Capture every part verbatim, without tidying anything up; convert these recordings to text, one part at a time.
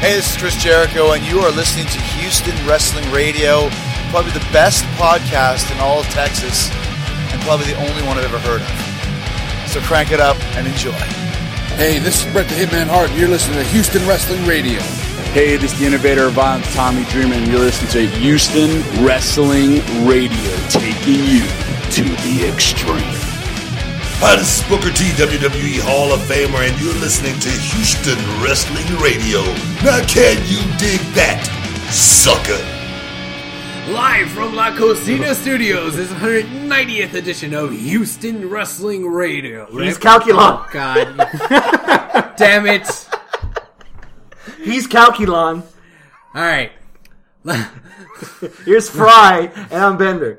Hey, this is Chris Jericho, and you are listening to Houston Wrestling Radio, probably the best podcast in all of Texas, and probably the only one I've ever heard of. So crank it up and enjoy. Hey, this is Bret the Hitman Hart, and you're listening to Houston Wrestling Radio. Hey, this is the Innovator of Violence, Tommy Dreamer, and you're listening to Houston Wrestling Radio, taking you to the extreme. Hi, this is Booker T, W W E Hall of Famer, and you're listening to Houston Wrestling Radio. Now can you dig that, sucker? Live from La Cocina Studios is one hundred ninetieth edition of Houston Wrestling Radio. He's Calculon. Oh, God. Damn it. He's Calculon. Alright. Here's Fry, and I'm Bender.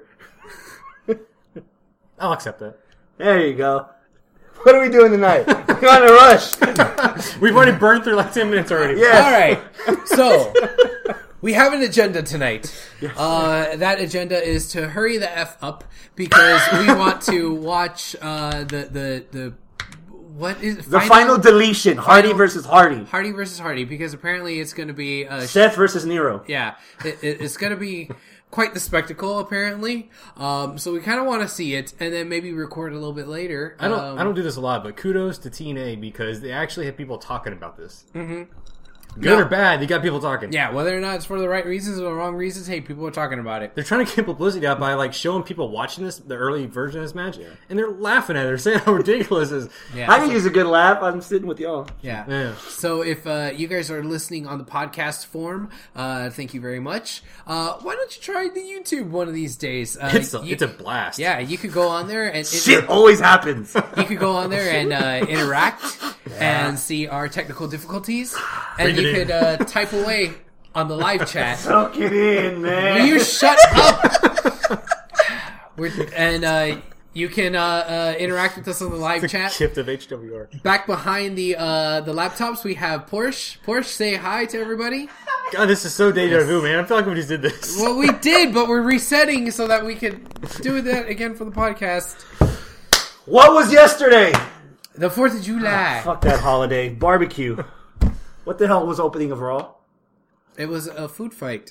I'll accept that. There you go. What are we doing tonight? We're on a rush. We've already burned through like ten minutes already. Yes. Alright. So, we have an agenda tonight. Uh, that agenda is to hurry the F up because we want to watch uh, the, the, the, what is The final, final deletion. Hardy final, versus Hardy. Hardy versus Hardy, because apparently it's going to be... Uh, Seth versus Nero. Yeah. It, it, it's going to be quite the spectacle, apparently. Um, so we kind of want to see it, and then maybe record a little bit later. I don't um, I don't do this a lot, but kudos to T N A because they actually have people talking about this. Mm-hmm. Good no. or bad, they got people talking. Yeah, whether or not it's for the right reasons or the wrong reasons, hey, people are talking about it. They're trying to get publicity out by like showing people watching this, the early version of this match, yeah. and they're laughing at it. They're saying how ridiculous it is. Yeah, I can use a good laugh. I'm sitting with y'all. Yeah. yeah. So if uh, you guys are listening on the podcast form, uh, thank you very much. Uh, why don't you try the YouTube one of these days? Uh, it's, a, you, it's a blast. Yeah, you could go on there and... It, Shit it, always happens. You could go on there and uh, interact yeah. and see our technical difficulties. And Bring you could uh, type away on the live chat. Soak it in, man. Will you shut up? We're, and uh, you can uh, uh, interact with us on the live it's chat. A gift of H W R. Back behind the uh, the laptops, we have Porsche. Porsche, say hi to everybody. God, this is so deja vu, man. I feel like we just did this. Well, we did, but we're resetting so that we could do that again for the podcast. What was yesterday? The fourth of July. Oh, fuck that holiday. Barbecue. What the hell was opening of Raw? It was a food fight.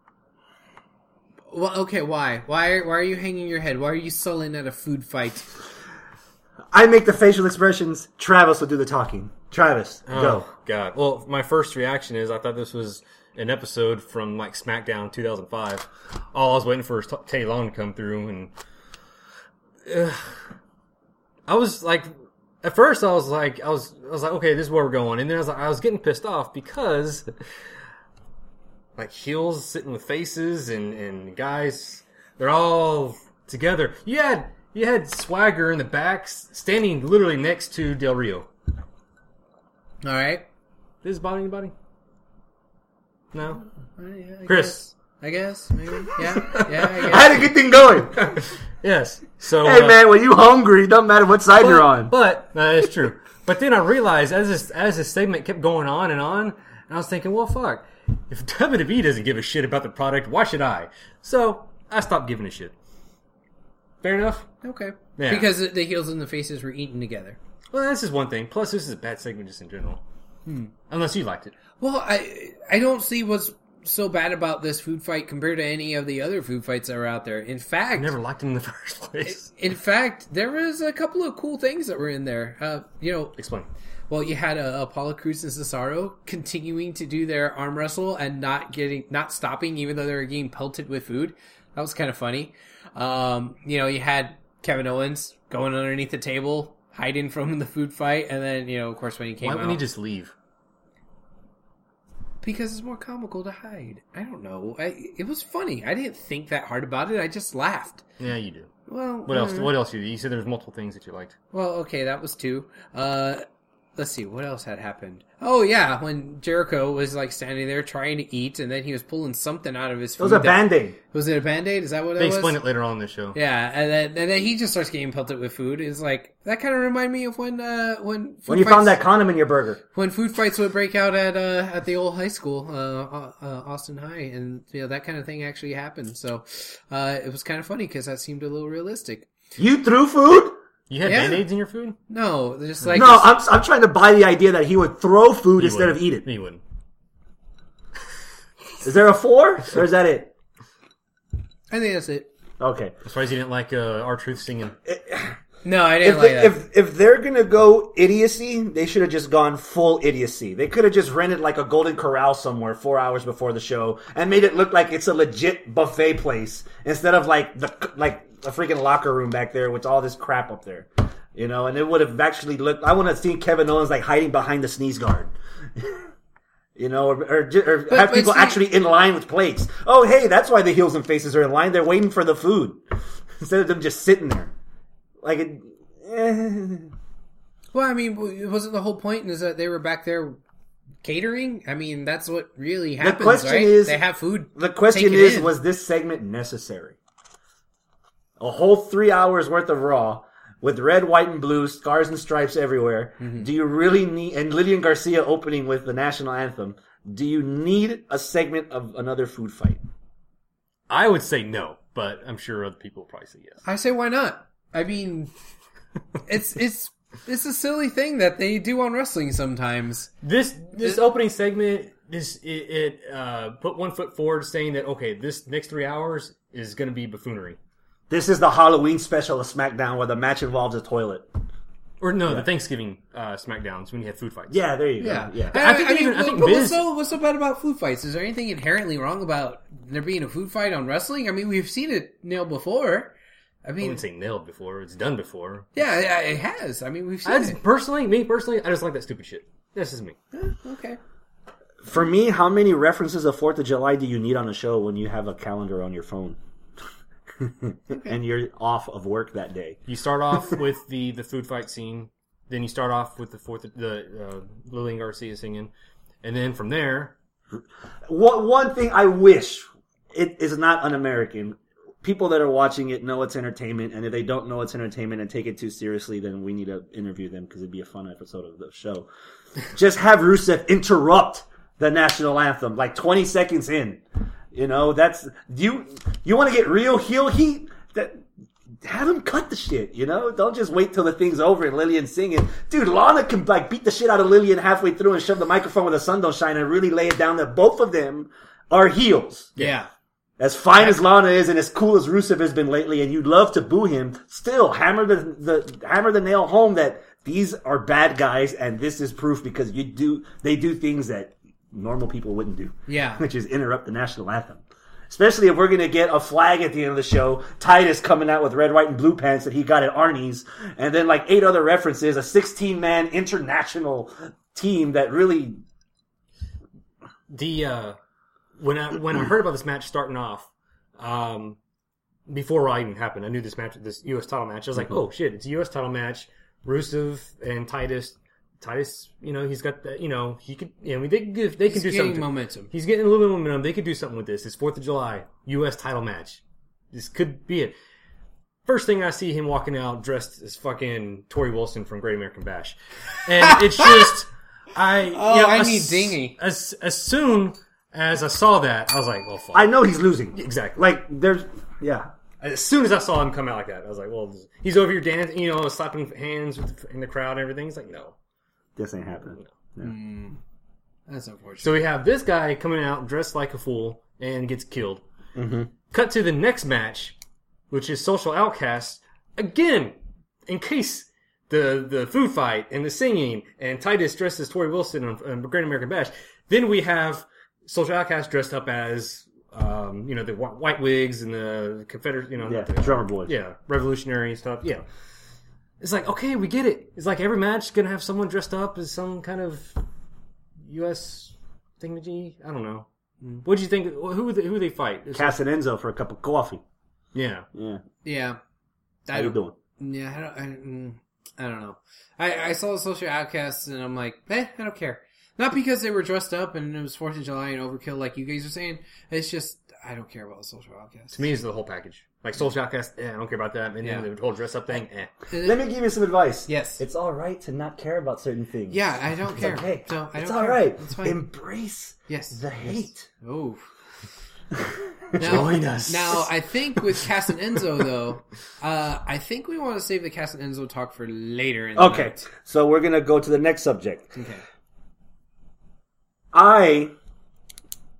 Well, okay, why? Why why are you hanging your head? Why are you sullen at a food fight? I make the facial expressions. Travis will do the talking. Travis, oh, go. God. Well, my first reaction is I thought this was an episode from like SmackDown two thousand five. All I was waiting for was Teddy Long to come through, and uh, I was like, at first I was like, I was, I was like, okay, this is where we're going, and then I was like, I was getting pissed off because like heels sitting with faces and, and guys, they're all together. You had you had Swagger in the back standing literally next to Del Rio. All right. Did this bother anybody? No? Uh, yeah, I Chris. Guess. I guess, maybe. Yeah, yeah, I guess. I had a good thing going. Yes. So, hey, uh, man, when you hungry, it doesn't matter what side but, you're on. But, no, that's true. But then I realized as this, as this segment kept going on and on, and I was thinking, well, fuck. If W W E doesn't give a shit about the product, why should I? So, I stopped giving a shit. Fair enough? Okay. Yeah. Because the heels and the faces were eaten together. Well, this is one thing. Plus, this is a bad segment just in general. Hmm. Unless you liked it. Well, I I don't see what's so bad about this food fight compared to any of the other food fights that were out there. In fact... I never liked him in the first place. In fact, there was a couple of cool things that were in there. Uh, you know... Explain. Well, you had uh, Apollo Crews and Cesaro continuing to do their arm wrestle and not getting, not stopping, even though they were getting pelted with food. That was kind of funny. Um, you know, you had Kevin Owens going underneath the table, hiding from the food fight, and then, you know, of course, when he came Why out... Why wouldn't he just leave? Because it's more comical to hide. I don't know. I, it was funny. I didn't think that hard about it. I just laughed. Yeah, you do. Well, what else? Uh, what else? You, you said there was multiple things that you liked. Well, okay, that was two. Uh, let's see, what else had happened? Oh, yeah, when Jericho was, like, standing there trying to eat, and then he was pulling something out of his food. It was a Band-Aid. Was it a Band-Aid? Is that what it they was? They explain it later on in the show. Yeah, and then and then he just starts getting pelted with food. It's like, that kind of reminded me of when, uh, when... Food when you fights, found that condom in your burger. When food fights would break out at, uh, at the old high school, uh, uh, Austin High, and, you know, that kind of thing actually happened. So, uh, it was kind of funny, because that seemed a little realistic. You threw food? You had Yeah. Band-Aids in your food? No, just like... No, I'm I'm trying to buy the idea that he would throw food He instead wouldn't. of eat it. He wouldn't. Is there a four, or is that it? I think that's it. Okay. I'm surprised you didn't like uh, R-Truth singing. No, I didn't If, like they, that. if if they're gonna go idiocy, they should have just gone full idiocy. They could have just rented like a Golden Corral somewhere four hours before the show and made it look like it's a legit buffet place instead of like the like a freaking locker room back there with all this crap up there. You know, and it would have actually looked. I want to see Kevin Owens like hiding behind the sneeze guard. You know, or, or, or But- have but people see- actually in line with plates. Oh, hey, that's why the heels and faces are in line. They're waiting for the food instead of them just sitting there. Like, it, eh. Well, I mean, wasn't the whole point is that they were back there catering? I mean, that's what really happens, question right? is- they have food. The question taken is, in. was this segment necessary? A whole three hours worth of Raw with red, white, and blue, stars and stripes everywhere. Mm-hmm. Do you really need, and Lillian Garcia opening with the national anthem, do you need a segment of another food fight? I would say no, but I'm sure other people will probably say yes. I say, why not? I mean, it's it's it's a silly thing that they do on wrestling sometimes. This this opening segment is it, it uh, put one foot forward, saying that okay, this next three hours is going to be buffoonery. This is the Halloween special of SmackDown where the match involves a toilet. Or no, the Thanksgiving uh, SmackDowns when you have food fights. Yeah, there you Yeah, go. Yeah. I, I think I mean, even- I think but what's Miz- so what's so bad about food fights? Is there anything inherently wrong about there being a food fight on wrestling? I mean, we've seen it nailed before. I I mean, wouldn't say nailed before; it's done before. yeah, yeah, it has. I mean, we've seen I it. just, personally, me personally, I just like that stupid shit. This is me. Okay. For me, how many references of fourth of July do you need on a show when you have a calendar on your phone? And you're off of work that day. You start off with the, the food fight scene, then you start off with the fourth the uh, Lillian Garcia singing, and then from there, One, one thing I wish, it is not un-American. People that are watching it know it's entertainment, and if they don't know it's entertainment and take it too seriously, then we need to interview them because it'd be a fun episode of the show. Just have Rusev interrupt the national anthem like twenty seconds in. You know, that's you. You want to get real heel heat? That have him cut the shit. You know, don't just wait till the thing's over and Lillian's singing. Dude, Lana can like beat the shit out of Lillian halfway through and shove the microphone where the sun don't shine and really lay it down that both of them are heels. Yeah. As fine as Lana is and as cool as Rusev has been lately, and you'd love to boo him, still hammer the, the hammer the nail home that these are bad guys, and this is proof because you do they do things that normal people wouldn't do. Yeah. Which is interrupt the national anthem. Especially if we're going to get a flag at the end of the show, Titus coming out with red, white, and blue pants that he got at Arnie's, and then like eight other references, a sixteen-man international team that really... the uh, when I when I heard about this match starting off, um, before Raw even happened, I knew this match, this U S title match. I was like, oh shit, it's a U S title match. Rusev and Titus. Titus, you know, he's got the, you know, he could, you know, they can give, they can He's do gaining something. momentum. He's getting a little bit of momentum. They could do something with this. It's Fourth of July, U S title match. This could be it. First thing I see him walking out dressed as fucking Tori Wilson from Great American Bash, and it's just, I, Oh, you know, I as, need dingy. As as soon as I saw that, I was like, well, fuck. I know he's losing. Exactly. Like, there's... Yeah. As soon as I saw him come out like that, I was like, well, he's over here dancing, you know, slapping hands with, in the crowd and everything. He's like, no. This ain't happening. That's unfortunate. So we have this guy coming out dressed like a fool and gets killed. Mm-hmm. Cut to the next match, which is Social Outcasts. Again, in case the the food fight and the singing and Titus dressed as Tori Wilson on, on Great American Bash. Then we have Social Outcasts dressed up as, um, you know, the wh- white wigs and the Confederate, you know, Yeah, not the, drummer boys. yeah, revolutionary stuff. Yeah. It's like, okay, we get it. It's like every match is going to have someone dressed up as some kind of U S thingamajig. I don't know. What do you think? Who they, who they fight? It's Cass and Enzo for a cup of coffee. like- yeah. Yeah. Yeah. How you doing? Yeah, I don't, I, mm, I don't know. I, I saw the Social Outcasts and I'm like, eh, I don't care. Not because they were dressed up and it was fourth of July and overkill like you guys are saying. It's just, I don't care about the Social Outcasts. To me, it's the whole package. Like Social Outcast, eh, I don't care about that. And Yeah. then the whole dress up thing, eh. Let me give you some advice. Yes. It's all right to not care about certain things. Yeah, I don't care. Okay. So, I it's don't all care. right. It's fine. Embrace Yes. the hate. Oh. Now, Join us. Now, I think with Cass and Enzo, though, uh, I think we want to save the Cass and Enzo talk for later in the Okay, night. so we're going to go to the next subject. Okay. I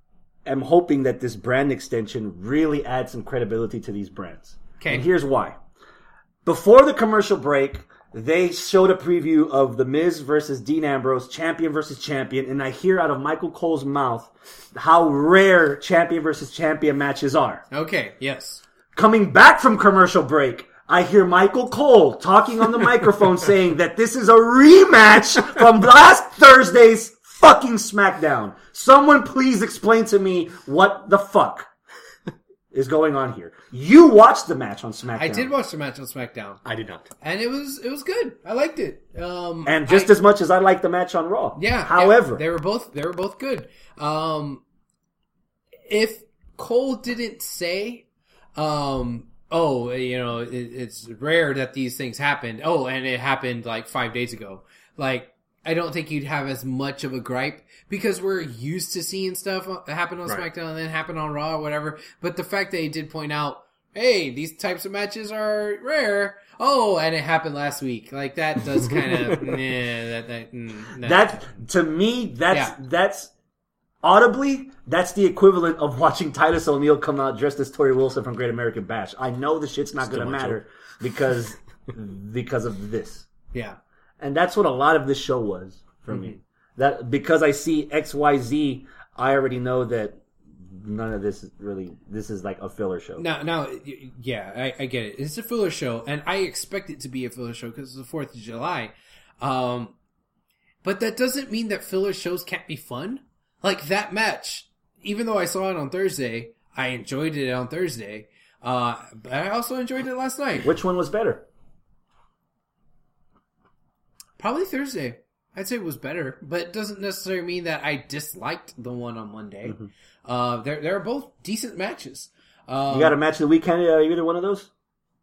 am hoping that this brand extension really adds some credibility to these brands. Okay. And here's why. Before the commercial break, they showed a preview of The Miz versus Dean Ambrose, champion versus champion, and I hear out of Michael Cole's mouth how rare champion versus champion matches are. Okay, yes. Coming back from commercial break, I hear Michael Cole talking on the microphone saying that this is a rematch from last Thursday's fucking SmackDown. Someone please explain to me what the fuck is going on here. You watched the match on SmackDown. I did watch the match on SmackDown. I did not. And it was it was good. I liked it. Um, And just I, as much as I liked the match on Raw. Yeah. However, yeah, they were both they were both good. Um, if Cole didn't say, um, oh, you know, it, it's rare that these things happened. Oh, and it happened like five days ago. Like, I don't think you'd have as much of a gripe because we're used to seeing stuff happen on Right. SmackDown and then happen on Raw or whatever. But the fact that he did point out, hey, these types of matches are rare. Oh, and it happened last week. Like, that does kind of, nah, that, that, mm, nah. that, to me, that's, Yeah. that's, audibly, that's the equivalent of watching Titus O'Neil come out dressed as Tori Wilson from Great American Bash. I know the shit's not Still gonna not matter because, because of this. Yeah. And that's what a lot of this show was for me. That because I see X Y Z, I already know that none of this is really, this is like a filler show. Now, now, yeah, I, I get it. It's a filler show, and I expect it to be a filler show because it's the fourth of July. Um, but that doesn't mean that filler shows can't be fun. Like that match, even though I saw it on Thursday, I enjoyed it on Thursday. Uh, but I also enjoyed it last night. Which one was better? Probably Thursday. I'd say it was better, but it doesn't necessarily mean that I disliked the one on Monday. Mm-hmm. Uh, they're, they're both decent matches. Um, You got a match of the week candidate out of either one of those?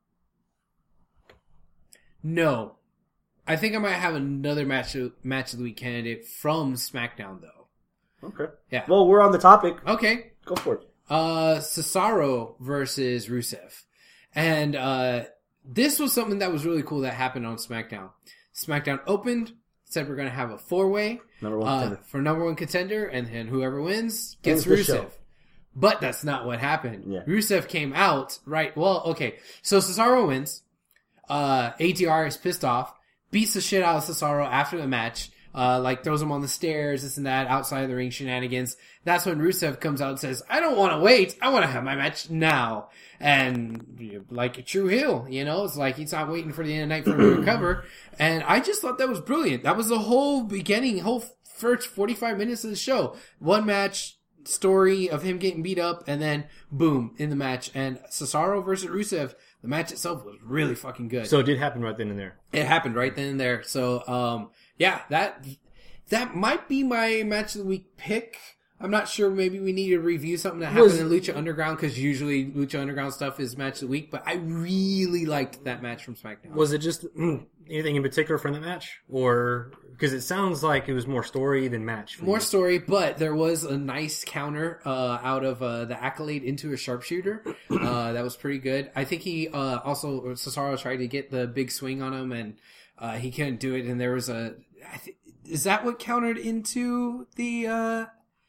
No. I think I might have another match of, match of the week candidate from SmackDown, though. Okay. Yeah. Well, we're on the topic. Okay. Go for it. Uh, Cesaro versus Rusev. And, uh, this was something that was really cool that happened on SmackDown. SmackDown opened, said we're going to have a four-way Number one uh, contender. for number one contender, and then whoever wins gets Ends the show. Rusev. But that's not what happened. Yeah. Rusev came out, right? Well, okay. So Cesaro wins. Uh, A T R is pissed off, beats the shit out of Cesaro after the match. Uh, like throws him on the stairs, this and that, outside of the ring shenanigans. That's when Rusev comes out and says, I don't want to wait. I want to have my match now. And you know, like a true heel, you know, it's like he's not waiting for the end of the night for him to recover. And I just thought that was brilliant. That was the whole beginning, whole first forty-five minutes of the show. One match story of him getting beat up and then boom, in the match. And Cesaro versus Rusev, the match itself was really fucking good. So it did happen right then and there. It happened right then and there. So, um, yeah, that, that might be my match of the week pick. I'm not sure. Maybe we need to review something that happened Was- in Lucha Underground because usually Lucha Underground stuff is match of the week, but I really liked that match from SmackDown. Was it just mm, anything in particular from that match? Or, because it sounds like it was more story than match. for More you. story, but there was a nice counter uh, out of uh, the Accolade into a sharpshooter. Uh, that was pretty good. I think he uh, also, Cesaro tried to get the big swing on him, and uh, he couldn't do it. And there was a, I th- is that what countered into the? Uh,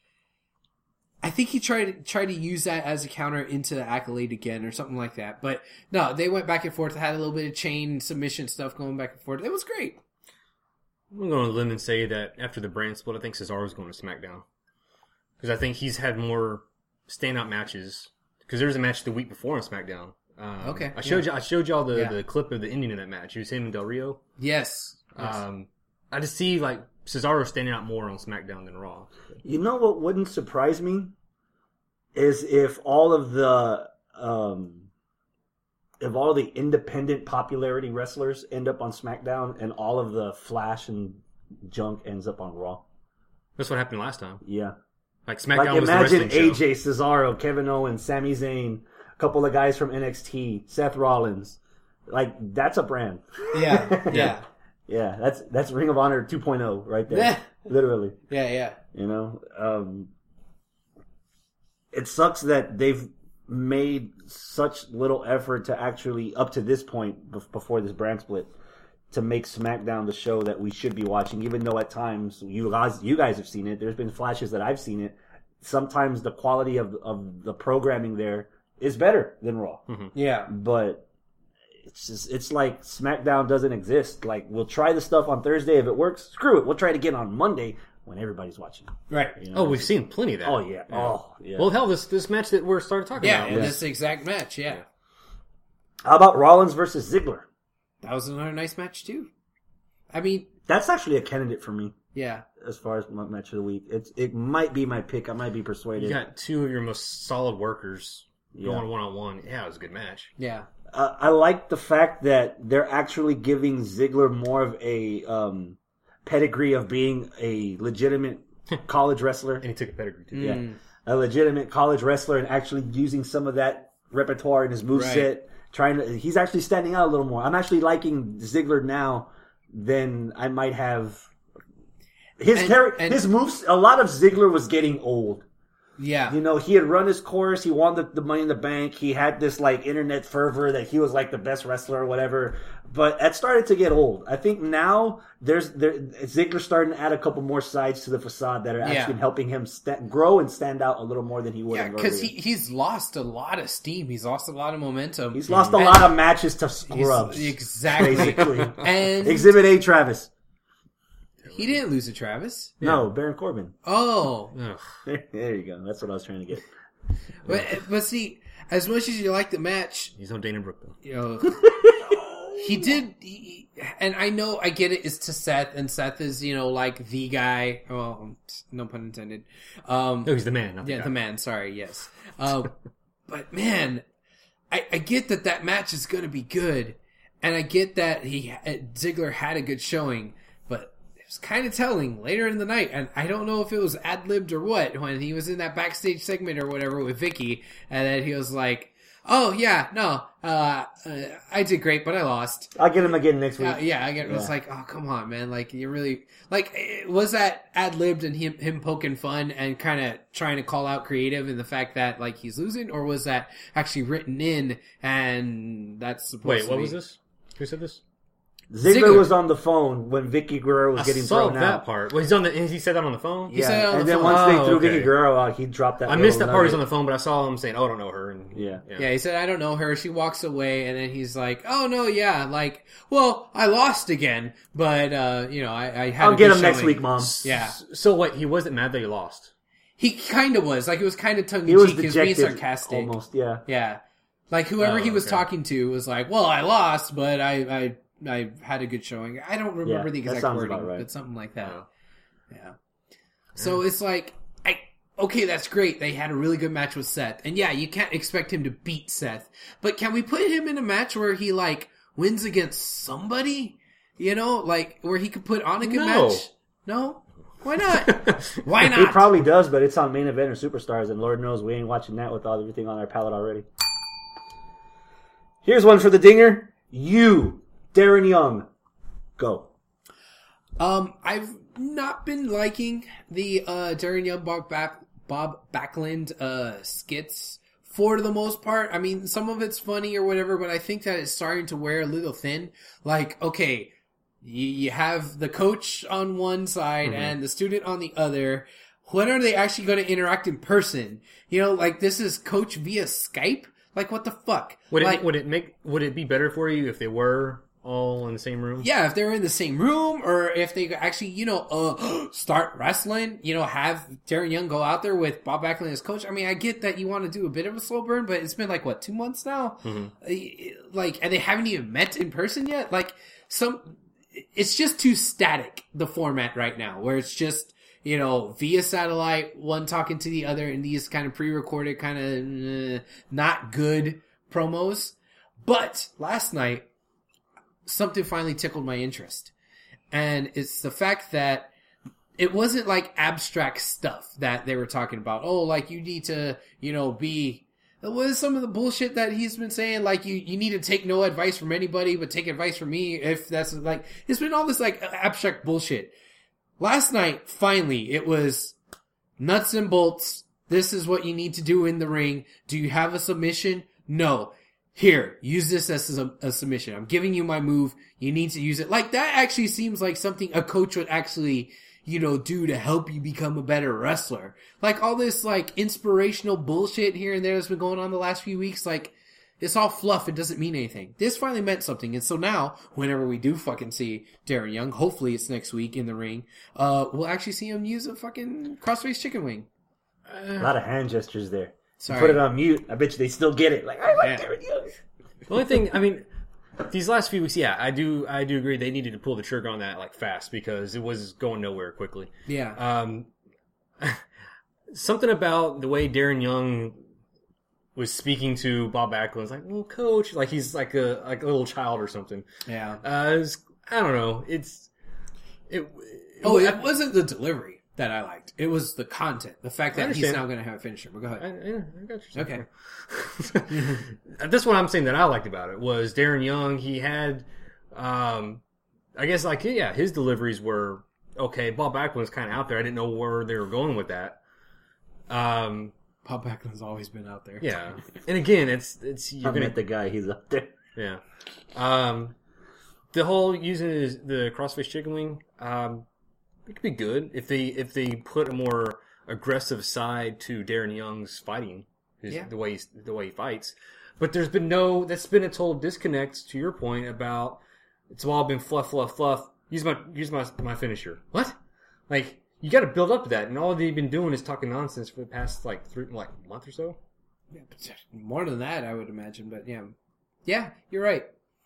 I think he tried tried to use that as a counter into the Accolade again, or something like that. But no, they went back and forth. Had a little bit of chain submission stuff going back and forth. It was great. I'm going to limb and say that after the brand split, I think Cesaro's going to SmackDown. Because I think he's had more standout matches. Because there was a match the week before on SmackDown. Um, Okay, I showed yeah. you. I showed y'all the, Yeah. the clip of the ending of that match. It was him and Del Rio. Yes. yes. Um, I just see like Cesaro standing out more on SmackDown than Raw. You know what wouldn't surprise me? Is if all of the, um, if all the independent popularity wrestlers end up on SmackDown and all of the Flash and junk ends up on Raw. That's what happened last time. Yeah. Like SmackDown Like was the imagine wrestling show. A J, Cesaro, Kevin Owens, Sami Zayn, a couple of guys from N X T, Seth Rollins. Like, that's a brand. Yeah. Yeah. Yeah, that's that's Ring of Honor two point oh right there. Literally. Yeah. Yeah. You know? Um, it sucks that they've made such little effort to actually, up to this point, bef- before this brand split, to make SmackDown the show that we should be watching, even though at times, you guys, you guys have seen it, there's been flashes that I've seen it, sometimes the quality of of the programming there is better than Raw. Mm-hmm. Yeah. But it's just it's like SmackDown doesn't exist. Like we'll try the stuff on Thursday if it works. Screw it, we'll try it again on Monday when everybody's watching. Right. You know? Oh, we've seen plenty of that. Oh yeah. Oh yeah. Well, hell, this this match that we're started talking Yeah, about. in was- this exact match, yeah. How about Rollins versus Ziggler? That was another nice match, too. I mean, That's actually a candidate for me yeah. as far as my match of the week. It's it might be my pick. I might be persuaded. You got two of your most solid workers Yeah. going one on one. Yeah, it was a good match. Yeah. Uh, I like the fact that they're actually giving Ziggler more of a um, pedigree of being a legitimate college wrestler. And he took a pedigree too. Yeah, a legitimate college wrestler, and actually using some of that repertoire in his moveset. Right. Trying to, he's actually standing out a little more. I'm actually liking Ziggler now than I might have. His And- char- and- his moves. A lot of Ziggler was getting old. Yeah. You know, he had run his course. He won the, the Money in the Bank. He had this like internet fervor that he was like the best wrestler or whatever. But that started to get old. I think now there's there Ziggler's starting to add a couple more sides to the facade that are actually Yeah. helping him sta- grow and stand out a little more than he would. Yeah, have because earlier. he, he's lost a lot of steam. He's lost a lot of momentum. he's lost a And lot of matches to he's- scrubs. Exactly. Basically. And Exhibit A, Travis. he didn't lose to Travis. No, Baron Corbin. Oh. Ugh. There, there you go. That's what I was trying to get. But, but see, as much as you like the match, He's no Dana Brooke though. you know, he did, he, and I know, I get it, it's to Seth, and Seth is, you know, like the guy, well, no pun intended. Um, No, he's the man. Not the yeah, guy. the man, sorry, yes. Uh, but man, I, I get that that match is going to be good, and I get that he Ziggler had a good showing, but it was kind of telling later in the night, and I don't know if it was ad-libbed or what, when he was in that backstage segment or whatever with Vicky, and then he was like, oh yeah, no, uh, uh I did great, but I lost. I'll get him again next week. Uh, yeah, I get it. It's like, oh, come on, man. Like, you really, like, eh, was that ad-libbed and him, him poking fun and kind of trying to call out creative in the fact that, like, he's losing? Or was that actually written in and that's supposed Wait, to what be... was this? Who said this? Ziggler, Ziggler. was on the phone when Vicky Guerrero was I getting saw thrown that out. part. Well, he's on the. He said that on the phone. He said it on and the then phone. once Oh, they threw okay. Vicky Guerrero out, he dropped that. I missed that little part. He's on nugget. the phone, but I saw him saying, "Oh, I don't know her." And Yeah. Yeah, he said, I don't know her. She walks away, and then he's like, oh, no, yeah, like, well, I lost again, but, uh, you know, I, I had I'll a get good him next showing." week, Mom. Yeah. So wait, he wasn't mad that he lost. He kind of was. Like, it was kind of He was tongue-in-cheek. He was being dejected, sarcastic. almost. Yeah. Yeah. Like, whoever Oh, he was okay. talking to was like, well, I lost, but I, I, I had a good showing. I don't remember Yeah, the that exact sounds wording, about right. but something like that. Oh. Yeah. So it's like, I, okay, that's great. They had a really good match with Seth. And yeah, you can't expect him to beat Seth. But can we put him in a match where he, like, wins against somebody? You know, like, where he could put on a good No. match? No? Why not? Why He not? probably does, but it's on Main Event or Superstars, and Lord knows we ain't watching that with all everything on our palette already. Here's one for the dinger. You, Darren Young, go. Um, I've not been liking the uh, Darren Young Bob, Back, Bob Backlund uh, skits for the most part. I mean, some of it's funny or whatever, but I think that it's starting to wear a little thin. Like, okay, you, you have the coach on one side and the student on the other. When are they actually going to interact in person? You know, like this is coach via Skype. Like, what the fuck? Would like, it would it make would it be better for you if they were all in the same room? Yeah, if they're in the same room, or if they actually, you know, uh, start wrestling, you know, have Darren Young go out there with Bob Backlund as coach. I mean, I get that you want to do a bit of a slow burn, but it's been like, what, two months now? Mm-hmm. Like, and they haven't even met in person yet? Like, some, it's just too static, the format right now, where it's just, you know, via satellite, one talking to the other in these kind of pre-recorded, kind of uh, not good promos. But last night, something finally tickled my interest. And it's the fact that it wasn't like abstract stuff that they were talking about. Oh, like you need to, you know, be, what is some of the bullshit that he's been saying? Like you, you need to take no advice from anybody, but take advice from me. If that's like, it's been all this like abstract bullshit. Last night, finally, it was nuts and bolts. This is what you need to do in the ring. Do you have a submission? No. Here, use this as a, a submission. I'm giving you my move. You need to use it. Like, that actually seems like something a coach would actually you know, do to help you become a better wrestler? Like, all this, like, inspirational bullshit here and there that's been going on the last few weeks, like, it's all fluff. It doesn't mean anything. This finally meant something. And so now, whenever we do fucking see Darren Young, hopefully it's next week in the ring, uh, we'll actually see him use a fucking crossface chicken wing. A lot of hand gestures there. Sorry. Put it on mute. I bet you they still get it. Like, I like Yeah. Darren Young. The only thing, I mean, these last few weeks, yeah, I do, I do agree they needed to pull the trigger on that like fast because it was going nowhere quickly. Yeah. Um, something about the way Darren Young was speaking to Bob Backlund was like, "Well, coach," like he's like a like a little child or something. Yeah. Uh, it was, I don't know. It's it. Oh, it wasn't the delivery that I liked. It was the content. The fact I that he's understand. now going to have a finisher. But go I, ahead. yeah, I got you. Okay. That's what I'm saying that I liked about it was Darren Young. He had, um, I guess, like yeah, his deliveries were okay. Bob Backlund was kind of out there. I didn't know where they were going with that. Um, Bob Backlund's always been out there. yeah, and again, it's it's you're I gonna met the guy. He's up there. yeah. Um, the whole using his, the crossface chicken wing, um, it could be good if they if they put a more aggressive side to Darren Young's fighting, his, Yeah. the way he's, the way he fights. But there's been no that's been a total disconnect to your point about it's all been fluff, fluff, fluff. Use my use my my finisher. What? Like you got to build up to that, and all they've been doing is talking nonsense for the past like three like month or so. Yeah, but more than that, I would imagine. But yeah. Yeah, you're right.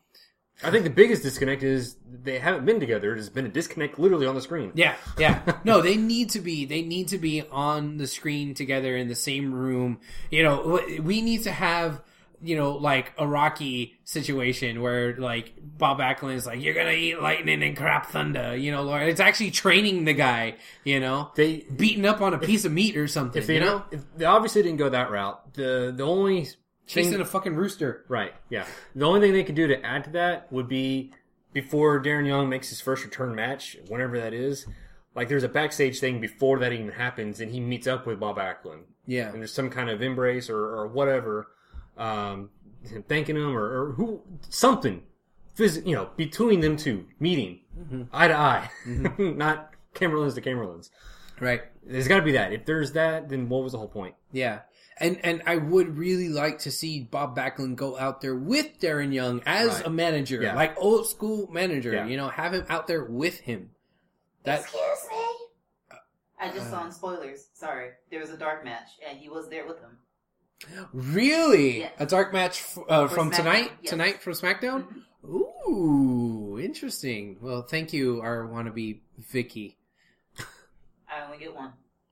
I think the biggest disconnect is they haven't been together. There's been a disconnect literally on the screen. Yeah, yeah. No, they need to be. They need to be on the screen together in the same room. You know, we need to have, you know, like a Rocky situation where like Bob Backlund is like, "You're gonna eat lightning and crap thunder." You know, Lord, it's actually training the guy. You know, They beating up on a piece of meat or something. if they you know, don't, if they obviously didn't go that route. The the only chasing thing, a fucking rooster. right, yeah. The only thing they could do to add to that would be before Darren Young makes his first return match, whenever that is. Like there's a backstage thing before that even happens, and he meets up with Bob Backlund. Yeah, And there's some kind of embrace or, or whatever, um, thanking him or, or who something, phys- you know, between them two meeting Mm-hmm. eye to eye, not Camerlands to Camerlands. right. There's got to be that. If there's that, then what was the whole point? Yeah. And and I would really like to see Bob Backlund go out there with Darren Young as Right. a manager, Yeah. like old school manager. Yeah. You know, have him out there with him. That Excuse me? I just saw in spoilers. Sorry. There was a dark match, and he was there with them. really Yes. a dark match f- uh, For from SmackDown, tonight. yes. Tonight from SmackDown. Mhm. Ooh, interesting. Well, thank you, our wannabe Vicky. I only get one.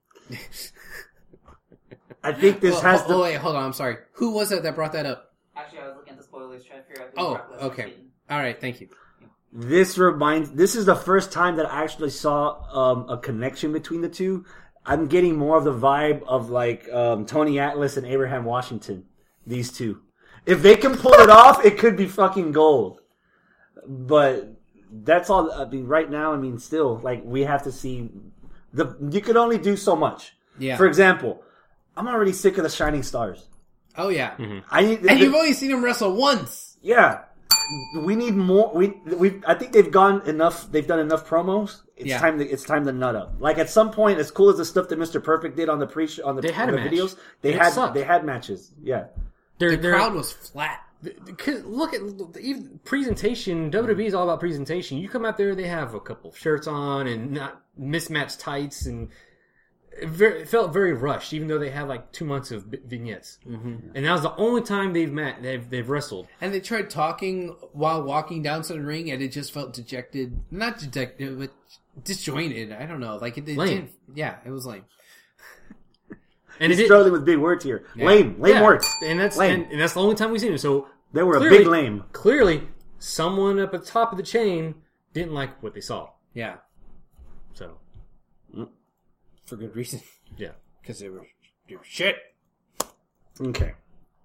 I think this oh, has oh, to. oh, wait, hold on. I'm sorry. Who was it that brought that up? Actually, I was looking at the spoilers trying to figure out who Oh, Brock Lesnar's okay. beating. All right, thank you. This reminds. This is the first time that I actually saw um, a connection between the two. I'm getting more of the vibe of like um, Tony Atlas and Abraham Washington. These two, if they can pull it off, it could be fucking gold. But that's all. I mean, right now, I mean, still, like we have to see. The you could only do so much. Yeah. For example, I'm already sick of the Shining Stars. Oh yeah. I need. And you've only seen him wrestle once. Yeah, we need more. We we. I think they've gone enough. They've done enough promos. It's Yeah. time to. It's time to nut up. Like at some point, as cool as the stuff that Mister Perfect did on the pre on the, They had on a the match. videos, they It had sucked. they had matches. Yeah, They're, The crowd was flat. Because look at even presentation. W W E is all about presentation. You come out there, they have a couple of shirts on and not mismatched tights, and it, very, it felt very rushed. Even though they had like two months of vignettes, mm-hmm. and that was the only time they've met. They've they've wrestled. And they tried talking while walking down to the ring, and it just felt dejected. Not dejected, but disjointed. I don't know. Like it, it Lame. didn't. Yeah, it was lame. And he's it did, struggling with big words here. Yeah. Lame, lame yeah, words. and that's Lame. and, and that's the only time we've seen him. So They were a clearly- big lame. Clearly, someone up at the top of the chain didn't like what they saw. Yeah, So for good reason. yeah. Because they were, they were shit. Okay.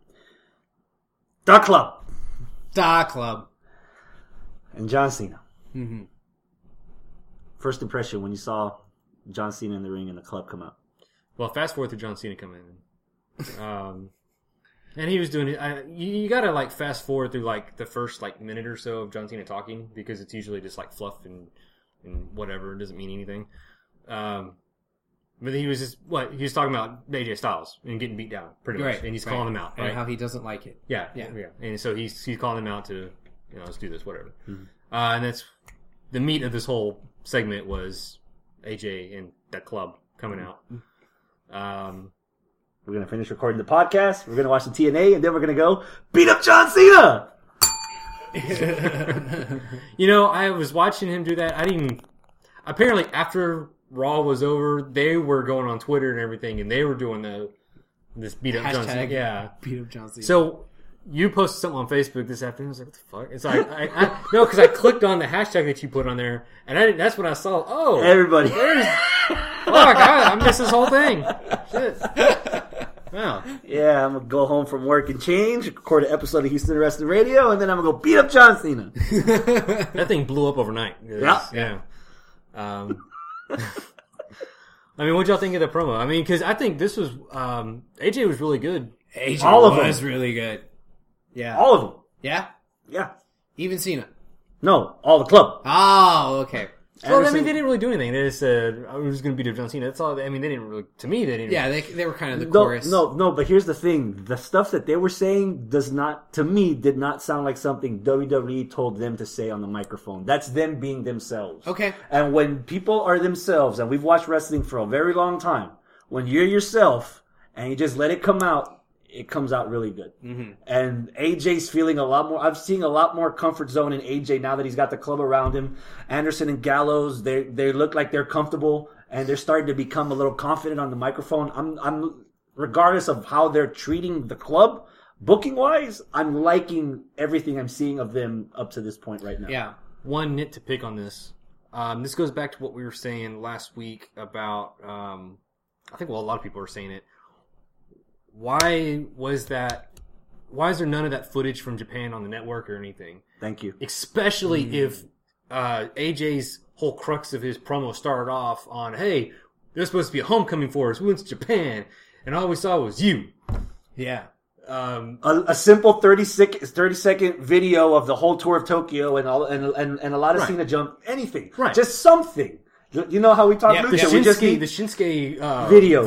Dark Club Da Club. and John Cena. Mm-hmm. First impression when you saw John Cena in the ring and the club come out. Well, fast forward to John Cena coming in, um, and he was doing it. I, you, you gotta like fast forward through like the first like minute or so of John Cena talking because it's usually just like fluff and and whatever. It doesn't mean anything. Um, but he was just what he was talking about A J Styles and getting beat down pretty much, Right, and he's right. calling him out, right? And how he doesn't like it. Yeah, Yeah. yeah, yeah. And so he's he's calling him out to, you know, let's do this, whatever. Mm-hmm. Uh, and that's the meat of this whole segment was A J and that club coming out. Um, We're going to finish recording the podcast. We're going to watch the T N A, and then we're going to go beat up John Cena. you know, I was watching him do that. I didn't. Apparently, after Raw was over, they were going on Twitter and everything, and they were doing the this beat up John Cena. Hashtag Yeah, beat up John Cena. So you posted something on Facebook this afternoon. I was like, "What the fuck?" It's like, I, I, no, because I clicked on the hashtag that you put on there, and I didn't, that's when I saw. Oh, Everybody. there's fuck! I, I missed this whole thing. Shit. Wow. Yeah, I'm going to go home from work and change, record an episode of Houston Wrestling Radio, and then I'm going to go beat up John Cena. That thing blew up overnight. It was- Yeah. Yeah. Um, I mean, what'd y'all think of the promo? I mean, because I think this was um, A J was really good. A J All of them. was really good. Yeah. All of them. Yeah? Yeah. Even Cena. No, all the club. Oh, okay. Well, I Anderson- mean, they didn't really do anything. They just said, I was going to beat up John Cena. That's all. I mean, they didn't really, to me, they didn't. Yeah, they they were kind of the No, chorus. no, no, but here's the thing. The stuff that they were saying does not, to me, did not sound like something W W E told them to say on the microphone. That's them being themselves. Okay. And when people are themselves, and we've watched wrestling for a very long time, when you're yourself and you just let it come out, it comes out really good. Mm-hmm. And A J's feeling a lot more, I've seen a lot more comfort zone in A J now that he's got the club around him. Anderson and Gallows, they they look like they're comfortable and they're starting to become a little confident on the microphone. I'm, I'm, regardless of how they're treating the club, booking wise, I'm liking everything I'm seeing of them up to this point right now. Yeah. One nit to pick on this. Um, this goes back to what we were saying last week about, um, I think, well, a lot of people are saying it. Why was that? Why is there none of that footage from Japan on the network or anything? Thank you. Especially mm. if uh, A J's whole crux of his promo started off on, "Hey, there's supposed to be a homecoming for us. We went to Japan, and all we saw was you." Yeah. Um, A, a simple thirty second video of the whole tour of Tokyo and all and and, and a lot of Right. Cena jump, anything, Right. just something. You know how we talk Yeah, Lucha? the yeah, we Shinsuke, just the need, Shinsuke uh, Video.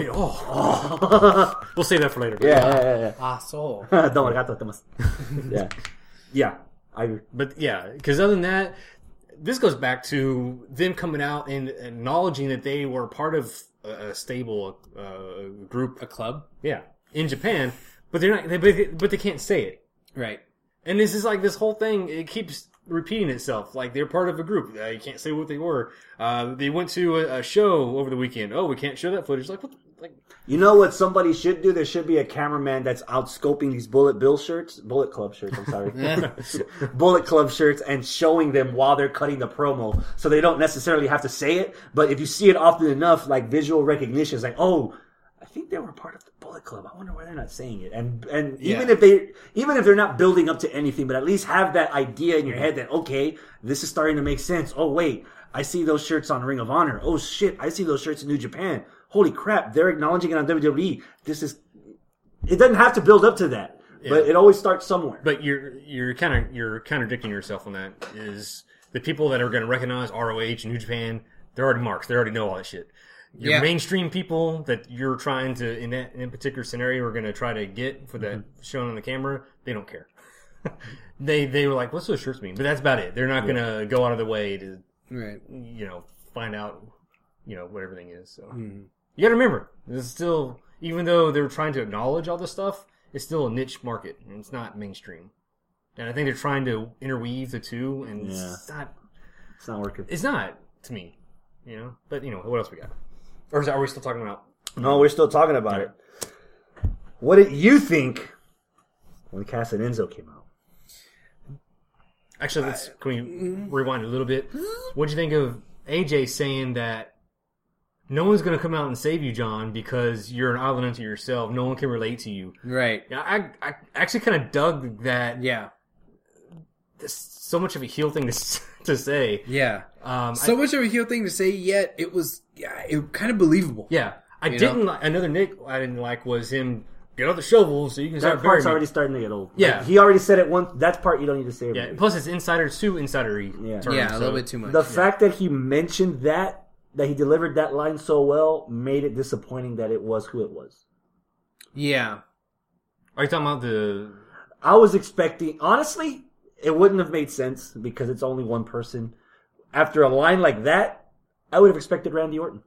Oh. We'll save that for later. yeah, yeah, yeah. Ah, so. yeah. Don't worry, gato, Tomas. Yeah, yeah. I agree. But yeah, because other than that, this goes back to them coming out and acknowledging that they were part of a, a stable uh, group. A club? Yeah, in Japan, but they're not. They, but they- but they can't say it. Right. And this is like this whole thing. It keeps repeating itself. Like they're part of a group. Uh, you can't say what they were. Uh, they went to a, a show over the weekend. Oh, we can't show that footage. Like what? The, like You know what somebody should do? There should be a cameraman that's out scoping these Bullet Bill shirts, Bullet Club shirts. I'm sorry, Bullet Club shirts, and showing them while they're cutting the promo, so they don't necessarily have to say it. But if you see it often enough, like visual recognition is like, oh, I think they were part of the Bullet Club. I wonder why they're not saying it. And and even Yeah. if they, even if they're not building up to anything, but at least have that idea in your head that okay, this is starting to make sense. Oh wait, I see those shirts on Ring of Honor. Oh shit, I see those shirts in New Japan. Holy crap, they're acknowledging it on W W E. This is. It doesn't have to build up to that, but it always starts somewhere. But you're you're kind of you're contradicting yourself on that. Is the people that are going to recognize R O H and New Japan? They're already marks. They already know all that shit. Your Yeah. mainstream people that you're trying to in that in a particular scenario are going to try to get for that Mm-hmm. shown on the camera. They don't care. they they were like, "What's those shirts mean?" But that's about it. They're not going to go out of the way to Right. you know find out you know what everything is. So Mm-hmm. you got to remember, this is still, even though they're trying to acknowledge all this stuff, it's still a niche market and it's not mainstream. And I think they're trying to interweave the two, and Yeah. it's not. It's not working. It's not to me, you know. But you know, what else we got? Or is, are we still talking about? No, we're still talking about it. What did you think when Cass and Enzo came out? Actually, let's can we rewind a little bit? What do you think of A J saying that no one's going to come out and save you, John, because you're an island unto yourself. No one can relate to you. Right. Yeah, I I actually kind of dug that. Yeah. It's so much of a heel thing to to say. Yeah. Um, So I, much of a heel thing to say, yet it was yeah, it kind of believable. yeah, I You didn't. know? Like, another Nick I didn't like was him get out the shovel so you can start That part's burying me. already starting to get old. Yeah. Like, he already said it once. That part you don't need to say every Yeah. week. Plus, it's insider to insidery. Yeah. term, Yeah, a so- little bit too much. The yeah. fact that he mentioned that that he delivered that line so well made it disappointing that it was who it was. Yeah. Are you talking about the... I was expecting... Honestly, it wouldn't have made sense because it's only one person. After a line like that, I would have expected Randy Orton.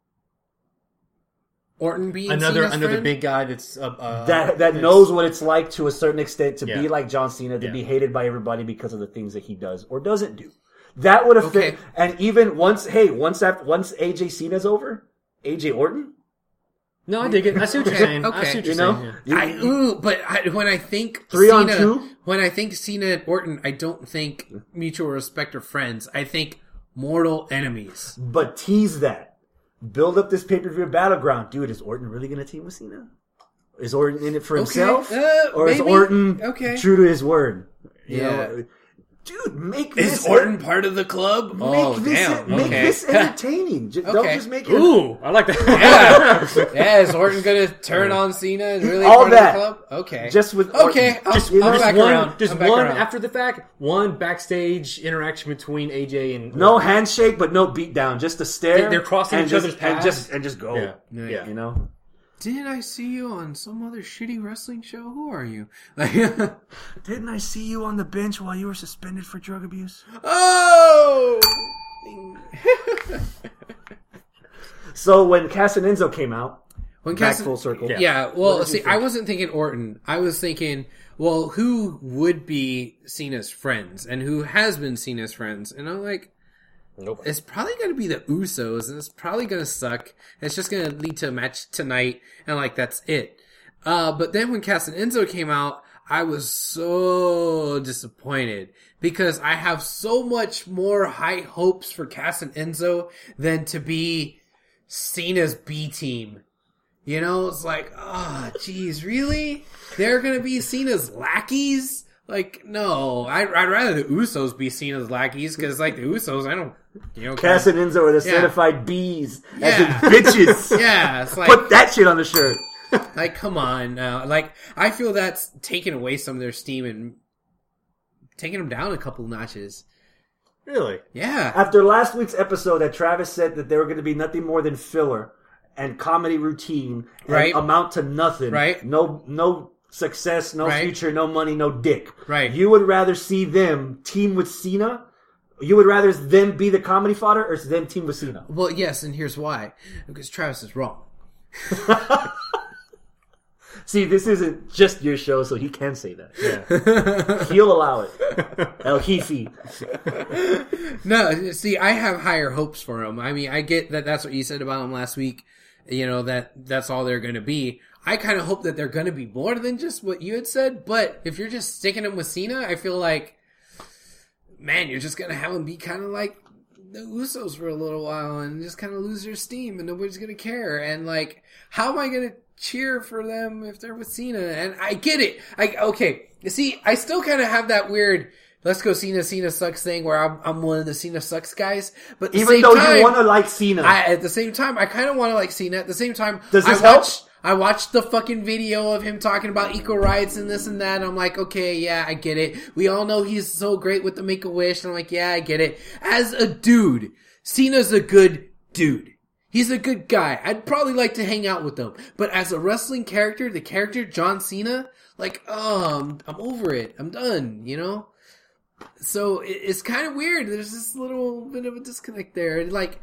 Orton being another Cena's another friend? big guy that's uh, uh, that that that's, knows what it's like to a certain extent to Yeah. be like John Cena, to Yeah. be hated by everybody because of the things that he does or doesn't do. That would have Okay. fit. And even once, hey, once after, once A J Cena's over, A J Orton, No, I dig it. I see what you're saying. I Okay. see what you you're know, saying. Yeah. You- I, ooh, but I, when I think Three on Cena, two? when I think Cena and Orton, I don't think mutual respect or friends. I think mortal enemies. but tease that. Build up this pay per view battleground, dude. Is Orton really going to team with Cena? Is Orton in it for himself, uh, or is maybe. Orton Okay. true to his word? You Yeah. know, dude, make Is this Orton part of the club? Make Oh, this damn. make okay. this entertaining. Just, Don't Okay. just make it. Ooh, I like that. yeah. yeah, is Orton gonna turn on Cena and really All part that. of the club? Okay. Just with Okay, Orton. I'll, Just, you I'll know, back one, around. just I'm back one around. after the fact, one backstage interaction between A J and No handshake, but no beatdown. Just a stare. They- they're crossing and each just, other's and paths. just and just go. Yeah, Yeah. yeah. You know. Didn't I see you on some other shitty wrestling show? Who are you? Like, Didn't I see you on the bench while you were suspended for drug abuse? oh! So when Cass and Enzo came out, When back Cass- full circle. Yeah, well, What did you see, I wasn't thinking Orton. I was thinking, well, who would be Cena's friends and who has been Cena's friends? And I'm like, Nope. it's probably going to be the Usos, and it's probably going to suck. It's just going to lead to a match tonight, and like that's it. Uh, but then when Cass and Enzo came out, I was so disappointed because I have so much more high hopes for Cass and Enzo than to be Cena's B team. You know, it's like, oh, geez, really? They're going to be Cena's lackeys? Like, no, I'd, I'd rather the Usos be Cena's lackeys because, like, the Usos, I don't, you know. Cass and Enzo are the Yeah. certified bees, as Yeah. in bitches. Yeah, it's like, Put that shit on the shirt. like, come on now. Like, I feel that's taking away some of their steam and taking them down a couple notches. Really? Yeah. After last week's episode, that Travis said that they were going to be nothing more than filler and comedy routine, and Right. amount to nothing. Right. No, no success, no Right. future, no money, no dick. Right. You would rather see them team with Cena? You would rather them be the comedy fodder or them team with Cena? Well, yes, and here's why. Because Travis is wrong. See, this isn't just your show, so he can say that. Yeah. He'll allow it. El Jefe. No, see, I have higher hopes for him. I mean, I get that that's what you said about him last week. You know, that that's all they're going to be. I kind of hope that they're going to be more than just what you had said. But if you're just sticking him with Cena, I feel like, man, you're just going to have him be kind of like the Usos for a little while and just kind of lose their steam and nobody's going to care. And like, how am I going to cheer for them if they're with Cena? And I get it. I okay. You see, I still kind of have that weird let's go Cena, Cena sucks thing where I'm, I'm one of the Cena sucks guys. But at the Even same though time, you want to like Cena. I, at the same time, I kind of want to like Cena. At the same time, Does this I help? watched, I watched the fucking video of him talking about eco rights and this and that. And I'm like, okay, yeah, I get it. We all know he's so great with the Make-A-Wish. And I'm like, yeah, I get it. As a dude, Cena's a good dude. He's a good guy. I'd probably like to hang out with him. But as a wrestling character, the character John Cena, like, oh, I'm, I'm over it. I'm done, you know? So it, it's kind of weird. There's this little bit of a disconnect there. Like,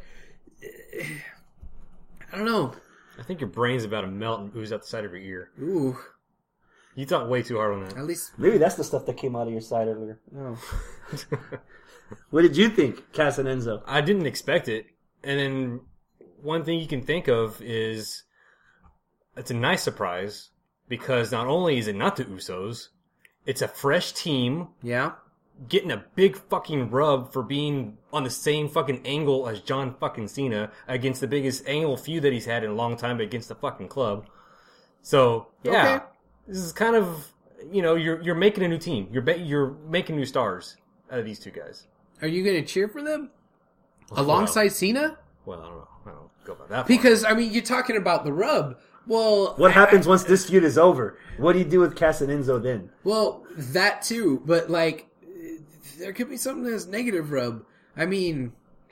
I don't know. I think your brain's about to melt and ooze out the side of your ear. Ooh, You thought way too hard on that. at least, Maybe that's the stuff that came out of your side earlier. no. What did you think, Cass and Enzo? I didn't expect it. And then one thing you can think of is it's a nice surprise because not only is it not the Usos, it's a fresh team Yeah? getting a big fucking rub for being on the same fucking angle as John fucking Cena against the biggest angle feud that he's had in a long time against the fucking club. So, yeah. Okay. This is kind of, you know, you're you're making a new team. You're ba- you're making new stars out of these two guys. Are you going to cheer for them? Alongside Cena? Well, I don't know. I don't go about that. far. Because, I mean, you're talking about the rub. Well, What I- happens I- once this feud is over? What do you do with Cass and Enzo then? Well, that too, but like, there could be something that's negative rub. I mean,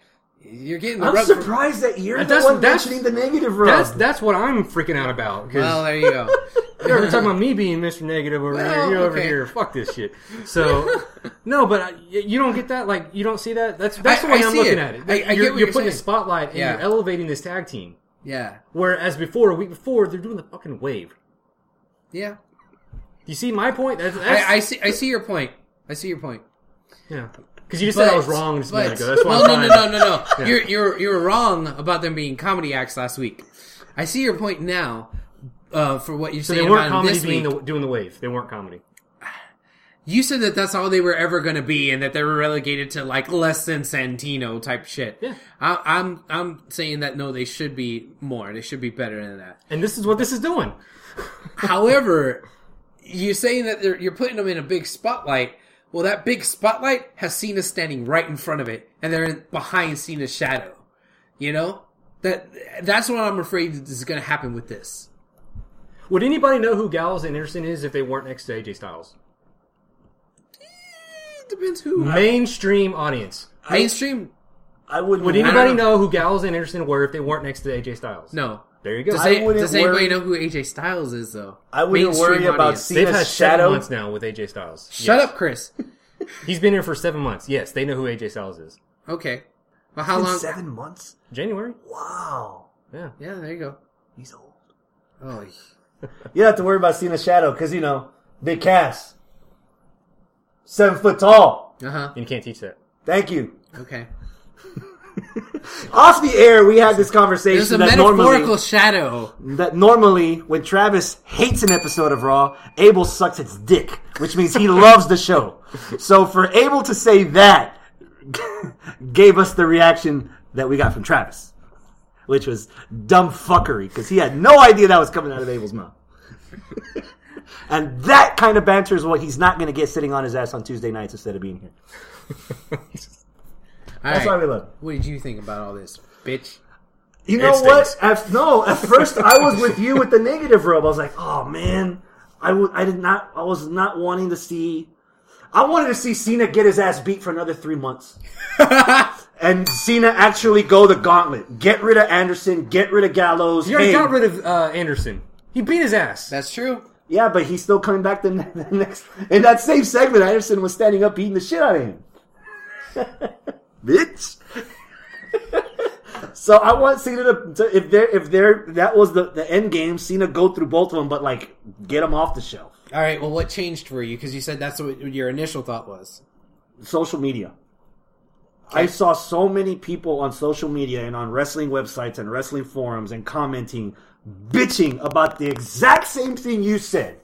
You're getting the I'm rub surprised that you're the That's- one that's- mentioning the negative rub. That's that's what I'm freaking out about. 'cause Well, there you go. You're talking about me being Mister Negative over Well, here. You're over okay. here. Fuck this shit. So, no, but I, you don't get that. Like, you don't see that. That's that's I- the way I I'm see looking it. at it. I- I you're get what you're you're putting a saying. spotlight and Yeah. you're elevating this tag team. Yeah. Whereas before, a week before, they're doing the fucking wave. Yeah. You see my point? That's, that's, I, I see. I see your point. I see your point. yeah. Because you just said I was wrong just a minute but- ago. That's why well, I'm no, trying no, to- no, no, no. Yeah. You're you're you're wrong about them being comedy acts last week. I see your point now. Uh, for what you're So saying they weren't about them comedy this being week. the, doing the wave. They weren't comedy. You said that that's all they were ever going to be, and that they were relegated to like less than Santino type shit. Yeah. I, I'm I'm saying that no, they should be more. They should be better than that. And this is what this is doing. However, you're saying that they're, you're putting them in a big spotlight. Well, that big spotlight has Cena standing right in front of it, and they're in, behind Cena's shadow. You know that that's what I'm afraid is going to happen with this. Would anybody know who Gallows and Anderson is if they weren't next to A J Styles? It depends who. Mainstream audience. Mainstream. I wouldn't. Would I anybody don't know who Gallows and Anderson were if they weren't next to A J Styles? No. There you go. Does, I they, wouldn't does anybody worry- know who A J Styles is, though? I wouldn't Mainstream worry about audience. Cena's They've had shadow. seven months now with A J Styles. Shut Yes. up, Chris. He's been here for seven months. Yes, they know who A J Styles is. Okay. Well, how In long? Seven months. January. Wow. Yeah. Yeah, there you go. He's old. Oh, You don't have to worry about Cena's shadow because you know big cast, seven foot tall. uh huh. And you can't teach that. Thank you. Okay. Off the air, we had this conversation There's a that metaphorical normally shadow. that normally when Travis hates an episode of Raw, Abel sucks its dick, which means he loves the show. So for Abel to say that gave us the reaction that we got from Travis, which was dumb fuckery because he had no idea that was coming out of Abel's mouth. And that kind of banter is what he's not going to get sitting on his ass on Tuesday nights instead of being here. All That's right. why we love him. What did you think about all this, bitch? You know It what? stinks. At, no, at first I was with you with the negative rub. I was like, oh man, I would, I did not, I was not wanting to see. I wanted to see Cena get his ass beat for another three months, and Cena actually go the gauntlet. Get rid of Anderson. Get rid of Gallows. You already Hey, got rid of uh, Anderson. He beat his ass. That's true. yeah, but he's still coming back the, the next. In that same segment, Anderson was standing up beating the shit out of him. Bitch. So I want Cena to, to if they're if they're that was the, the end game, Cena go through both of them, but like get them off the shelf. All right. Well, what changed for you? Because you said that's what your initial thought was. Social media. I saw so many people on social media and on wrestling websites and wrestling forums and commenting, bitching about the exact same thing you said.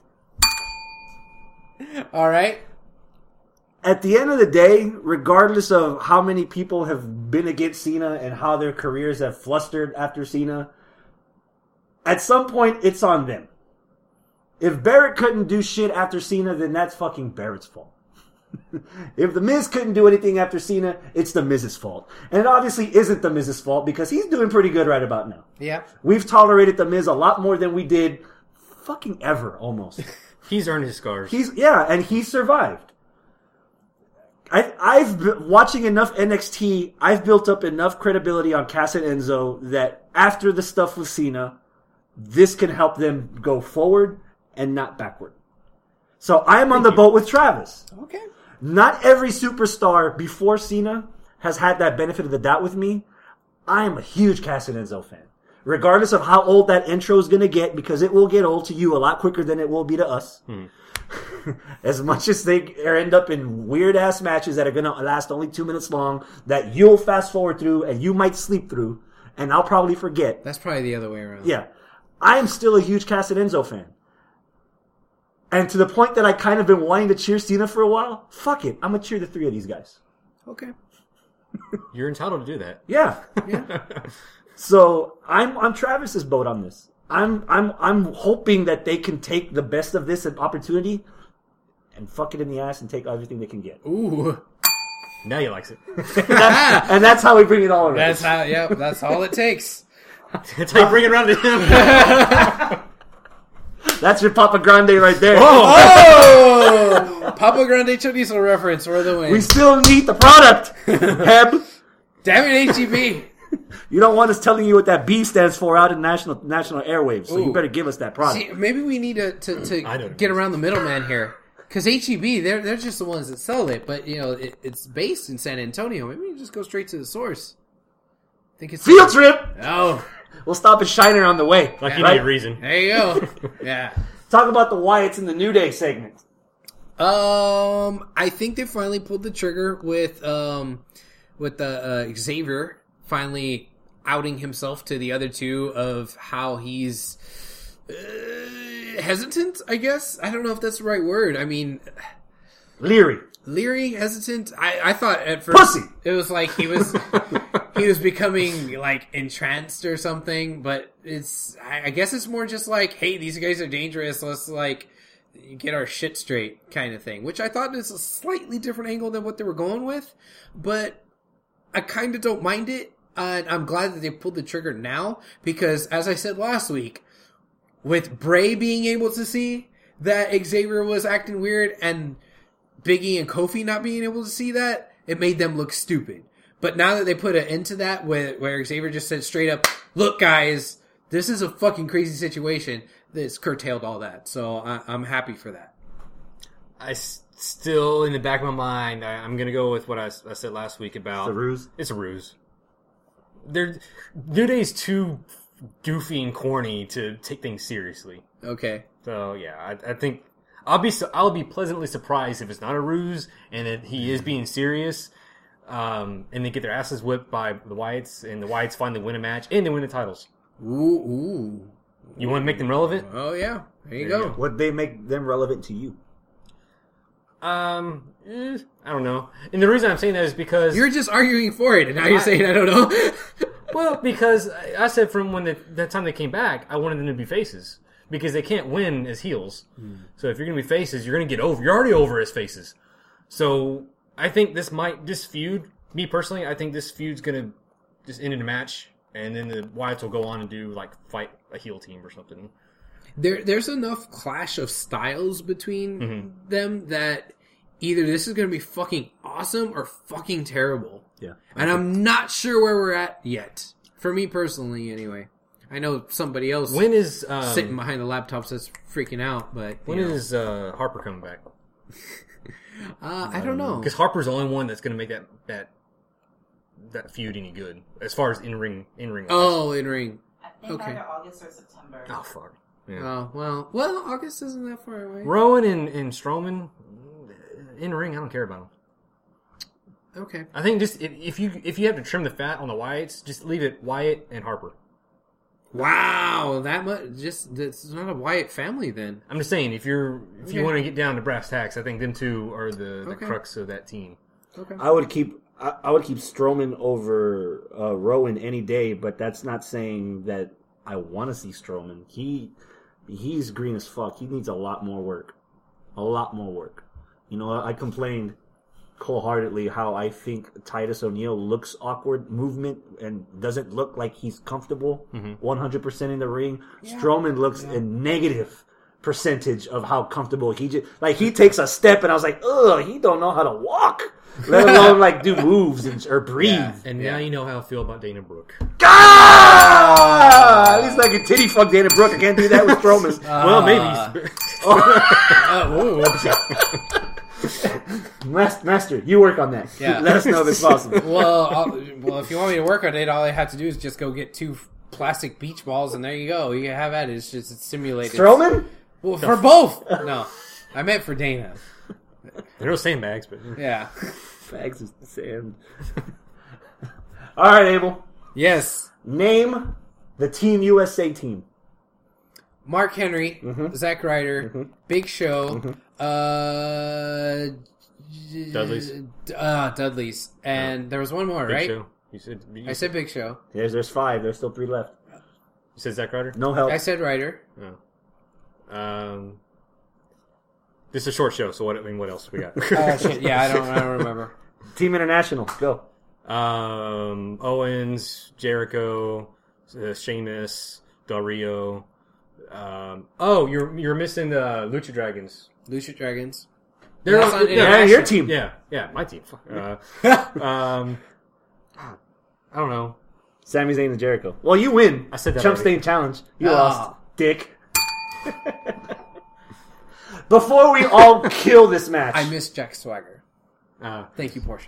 All right. At the end of the day, regardless of how many people have been against Cena and how their careers have flustered after Cena, at some point it's on them. If Barrett couldn't do shit after Cena, then that's fucking Barrett's fault. If The Miz couldn't do anything after Cena, it's The Miz's fault. And it obviously isn't The Miz's fault because he's doing pretty good right about now. Yeah. We've tolerated The Miz a lot more than we did fucking ever, almost. He's earned his scars. He's yeah, and he survived. I, I've been watching enough N X T. I've built up enough credibility on Cass and Enzo that after the stuff with Cena, this can help them go forward and not backward. So I'm on the boat with Travis. Okay. Not every superstar before Cena has had that benefit of the doubt with me. I am a huge Cass and Enzo fan. Regardless of how old that intro is going to get, because it will get old to you a lot quicker than it will be to us. Hmm. As much as they end up in weird-ass matches that are going to last only two minutes long, that you'll fast-forward through and you might sleep through, and I'll probably forget. That's probably the other way around. Yeah. I am still a huge Cass and Enzo fan. And to the point that I kind of been wanting to cheer Cena for a while, fuck it. I'm going to cheer the three of these guys. Okay. You're entitled to do that. Yeah. Yeah. So I'm on Travis's boat on this. I'm I'm I'm hoping that they can take the best of this opportunity and fuck it in the ass and take everything they can get. Ooh. Now he likes it. that's, and that's how we bring it all around. That's how. Yep. That's all it takes. That's how you bring it around to him. That's your Papa Grande right there. Oh! Papa Grande Chorizo reference for the win. We still need the product. Heb. Damn it, H E B. You don't want us telling you what that B stands for out in national national airwaves, so Ooh. you better give us that product. See, maybe we need to to, to I don't get know. around the middleman here. Because H E B, they're they're just the ones that sell it, but you know it, it's based in San Antonio. Maybe we just go straight to the source. I think it's Field trip. Oh, We'll stop at Shiner on the way. Like you right? need a reason. there you go. Yeah. Talk about the Wyatts in the New Day segment. Um, I think they finally pulled the trigger with um with the uh, Xavier finally outing himself to the other two of how he's uh, hesitant. I guess I don't know if that's the right word. I mean. Leary. Leery, hesitant. I, I thought at first Pussy! it was like he was he was becoming like entranced or something, but it's I, I guess it's more just like, hey, these guys are dangerous. Let's like get our shit straight kind of thing, which I thought is a slightly different angle than what they were going with, but I kind of don't mind it. Uh, and I'm glad that they pulled the trigger now because, as I said last week, with Bray being able to see that Xavier was acting weird and Biggie and Kofi not being able to see that, it made them look stupid. But now that they put an end to that, where, where Xavier just said straight up, look guys, this is a fucking crazy situation, this curtailed all that. So I, I'm happy for that. I s- still, in the back of my mind, I, I'm going to go with what I, s- I said last week about... It's a ruse? It's a ruse. They're, New Day's too goofy and corny to take things seriously. Okay. So, yeah, I, I think... I'll be su- I'll be pleasantly surprised if it's not a ruse and that he is being serious, um, and they get their asses whipped by the Wyatts, and the Wyatts finally win a match, and they win the titles. Ooh, ooh. You want to make them relevant? Oh, yeah. There you There you go. go. Would they make them relevant to you? Um, eh, I don't know. And the reason I'm saying that is because... You're just arguing for it, and now you're saying I don't know. Well, because I I said from when the, that time they came back, I wanted them to be faces. Because they can't win as heels. Hmm. So if you're going to be faces, you're going to get over. You're already over as faces. So I think this might, this feud, me personally, I think this feud's going to just end in a match. And then the Wyatts will go on and do, like, fight a heel team or something. There, There's enough clash of styles between Mm-hmm. them that either this is going to be fucking awesome or fucking terrible. Yeah. And I'm not sure where we're at yet. For me personally, anyway. I know somebody else When is um, sitting behind the laptops that's freaking out, but when you know. is uh, Harper coming back? uh, I don't know. Because Harper's the only one that's going to make that that that feud any good as far as in ring in ring. Oh, in ring. I think Okay. either August or September. Oh fuck. Yeah. Oh well, well, August isn't that far away. Rowan and, and Strowman in ring. I don't care about them. Okay. I think just if, if you if you have to trim the fat on the Wyatts, just leave it Wyatt and Harper. Wow, that much? Just it's not a Wyatt family then. I'm just saying if you're if you Okay. want to get down to brass tacks, I think them two are the, the Okay. crux of that team. Okay. I would keep I, I would keep Strowman over uh, Rowan any day, but that's not saying that I want to see Strowman. He he's green as fuck. He needs a lot more work, a lot more work. You know, I complained wholeheartedly how I think Titus O'Neil looks awkward movement and doesn't look like he's comfortable one hundred percent in the ring. Strowman looks a negative percentage of how comfortable he just like he takes a step and I was like, ugh, he don't know how to walk, let alone like do moves and, or breathe. And now you know how I feel about Dana Brooke. Ah! At least I can titty fuck Dana Brooke. I can't do that with Strowman. well, maybe. Mas- Master, you work on that. Yeah. Let us know if it's possible. well, I'll, well, if you want me to work on it, all I have to do is just go get two plastic beach balls, and there you go. You can have at it. It's just it's simulated. Strowman? Well, for both. No, I meant for Dana. They're no sandbags, but Yeah. Bags of sand. All right, Abel. Yes. Name the Team U S A team. Mark Henry, Mm-hmm. Zack Ryder, Big Show, uh, Dudley's. uh, Dudley's, and there was one more, Big right? Show. You said you, I said Big Show. There's there's five. There's still three left. you said Zack Ryder. No help. I said Ryder. Oh. Um, this is a short show, so what? I mean, what else we got? Oh shit! Yeah, I don't. I don't remember. Team International. Go. um, Owens, Jericho, uh, Sheamus, Del Rio. Um, oh, you're you're missing the Lucha Dragons. Lucha Dragons. They're That's on- on yeah, Yeah, international. your team. Yeah, yeah, my team. Fuck. Uh, um, I don't know. Sami Zayn and Jericho. Well, you win. I said that Chump already. Stain Challenge. You Oh. lost, dick. Before we all kill this match, I miss Jack Swagger. Uh, Thank you, Portia.